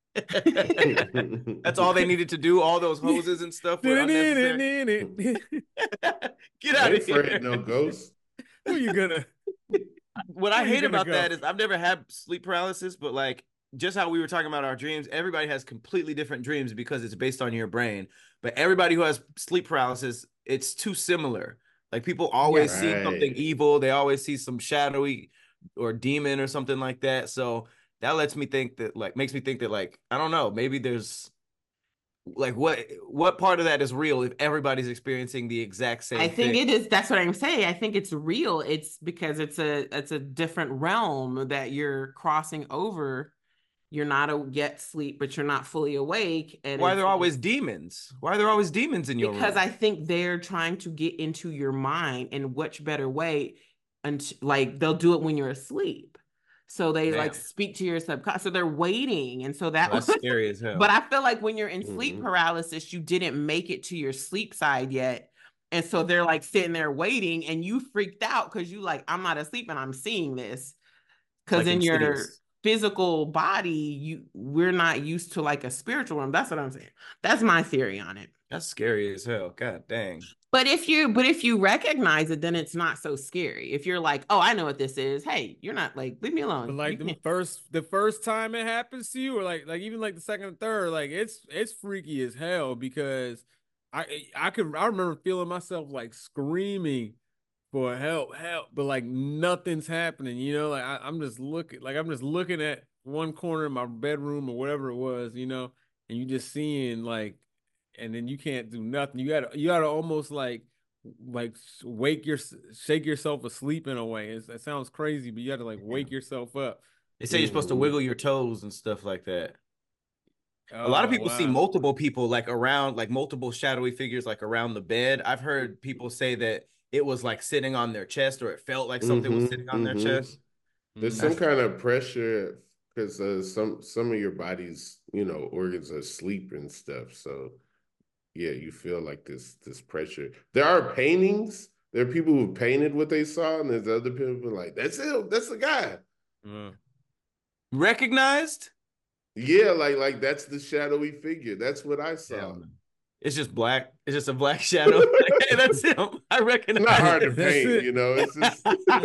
That's all they needed to do. All those hoses and stuff were unnecessary. Get out I ain't of here. afraid no ghost. Who you gonna? What I Where you hate gonna about go? that is I've never had sleep paralysis, but like just how we were talking about our dreams, everybody has completely different dreams because it's based on your brain. But everybody who has sleep paralysis, it's too similar. Like people always Yeah. see Right. something evil, they always see some shadowy or demon or something like that. So that lets me think that like makes me think that like I don't know, maybe there's like what what part of that is real if everybody's experiencing the exact same I think thing? it is. That's what I'm saying. I think it's real. It's because it's a it's a different realm that you're crossing over. You're not a yet sleep, but you're not fully awake. And Why are it's there always demons? Why are there always demons in your because room? I think they're trying to get into your mind, and which better way, and like they'll do it when you're asleep. So they Damn. like speak to your subconscious. So they're waiting, and so that Well, that's was. scary as hell. But I feel like when you're in sleep Mhm. paralysis, you didn't make it to your sleep side yet. And so they're like sitting there waiting, and you freaked out because you like, I'm not asleep and I'm seeing this. Because Like in your Insidious. physical body, you we're not used to like a spiritual realm. That's what I'm saying. That's my theory on it. That's scary as hell. God dang. But if you but if you recognize it, then it's not so scary. If you're like, oh, I know what this is. Hey, you're not like, leave me alone. But like You the can't- first the first time it happens to you, or like like even like the second and third, like it's it's freaky as hell because I I could I remember feeling myself like screaming for help, help, but like nothing's happening, you know, like I, I'm just looking like I'm just looking at one corner of my bedroom or whatever it was, you know, and you just seeing like, and then you can't do nothing. You gotta you gotta almost like like wake your shake yourself asleep in a way. It's, it sounds crazy, but you got to like wake yourself up. They say you're supposed to wiggle your toes and stuff like that. Oh, A lot of people see wow. multiple people like around, like multiple shadowy figures like around the bed. I've heard people say that it was like sitting on their chest, or it felt like something was Mhm, sitting on their mhm. chest. There's Mm. some kind of pressure because uh, some some of your body's, you know, organs are asleep and stuff. So yeah, you feel like this this pressure. There are paintings. There are people who painted what they saw, and there's other people who are like, that's it, that's the guy. Mm. Recognized? Yeah, like like that's the shadowy figure. That's what I saw. Hell no. It's just black. It's just a black shadow. Hey, that's him. I recognize. Not hard to That's paint, it. you know. It's just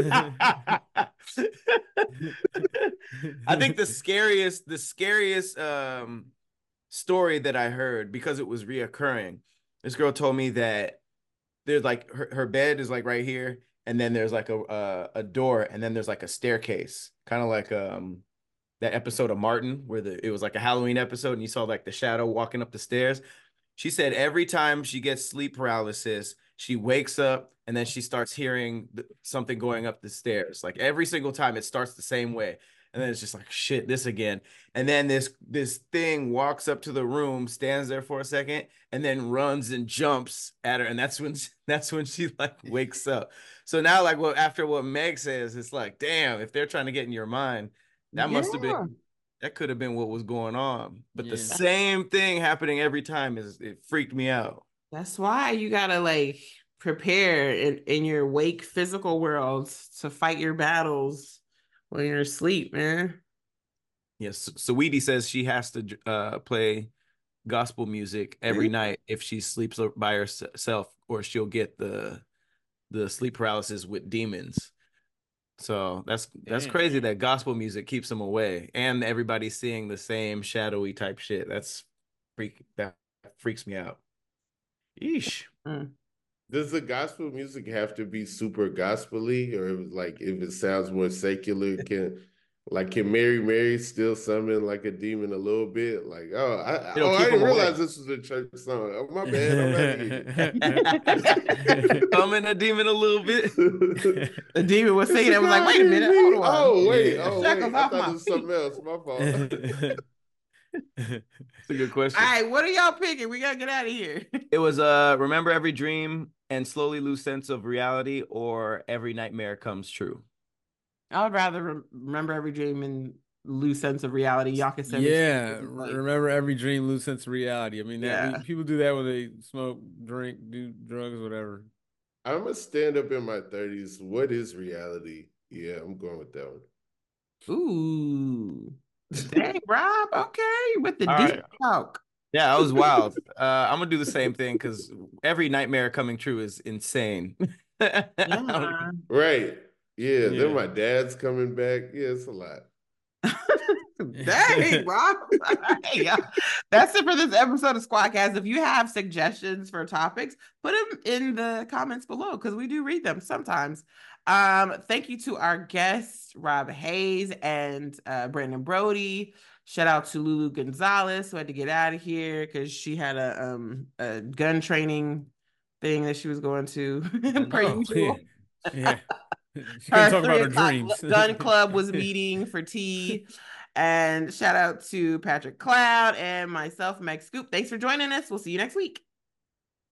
I think the scariest, the scariest um story that I heard, because it was reoccurring. This girl told me that there's like her, her bed is like right here, and then there's like a a, a door, and then there's like a staircase, kind of like um that episode of Martin where the it was like a Halloween episode, and you saw like the shadow walking up the stairs. She said every time she gets sleep paralysis, she wakes up and then she starts hearing th- something going up the stairs. Like every single time it starts the same way. And then it's just like, shit, this again. And then this this thing walks up to the room, stands there for a second, and then runs and jumps at her. And that's when that's when she like wakes up. So now, like, well, after what Meg says, it's like, damn, if they're trying to get in your mind, that must have Yeah. been that could have been what was going on. But the Yeah. same thing happening every time is it freaked me out. That's why you gotta like prepare in, in your wake physical worlds to fight your battles when you're asleep, man. Yes, Saweetie says she has to uh, play gospel music every Mhm. night if she sleeps by herself, or she'll get the the sleep paralysis with demons. So that's that's Damn. crazy that gospel music keeps them away, and everybody's seeing the same shadowy type shit. That's freak that freaks me out. Yeesh. does the gospel music have to be super gospely, or like if it sounds more secular, can like can Mary Mary still summon like a demon a little bit? Like, oh, I, It'll oh, I keep didn't 'em away. realize this was a church song. Oh, my bad. I'm out of here. Summon a demon a little bit. The demon was singing. I was like, wait a minute, hold on. Oh, wait. Yeah. Oh, Shackles wait. I off thought my it was something else. My fault. It's a good question. All right, what are y'all picking? We gotta get out of here. It was uh remember every dream and slowly lose sense of reality, or every nightmare comes true. I would rather rem- remember every dream and lose sense of reality. Y'all can send me Yeah, some- re- like, remember every dream, lose sense of reality. I mean, that Yeah. we, people do that when they smoke, drink, do drugs, whatever. I'm a stand up in my thirties. What is reality? Yeah, I'm going with that one. ooh, dang, Rob. Okay, with the All deep right. talk. Yeah, that was wild. uh I'm gonna do the same thing because every nightmare coming true is insane. Yeah. Right. Yeah, Yeah. then my dad's coming back. Yeah, it's a lot. Dang, Rob. Hey, yeah. That's it for this episode of Squadcast. If you have suggestions for topics, put them in the comments below because we do read them sometimes. Um, thank you to our guests, Rob Hayes and uh, Brandon Brody. Shout out to Lulu Gonzalez, who had to get out of here because she had a um a gun training thing that she was going to per Oh, usual. yeah. Yeah. She Her couldn't talk about three her o'clock dreams. gun club was meeting for tea. And shout out to Patrick Cloud and myself, Meg Scoop. Thanks for joining us. We'll see you next week.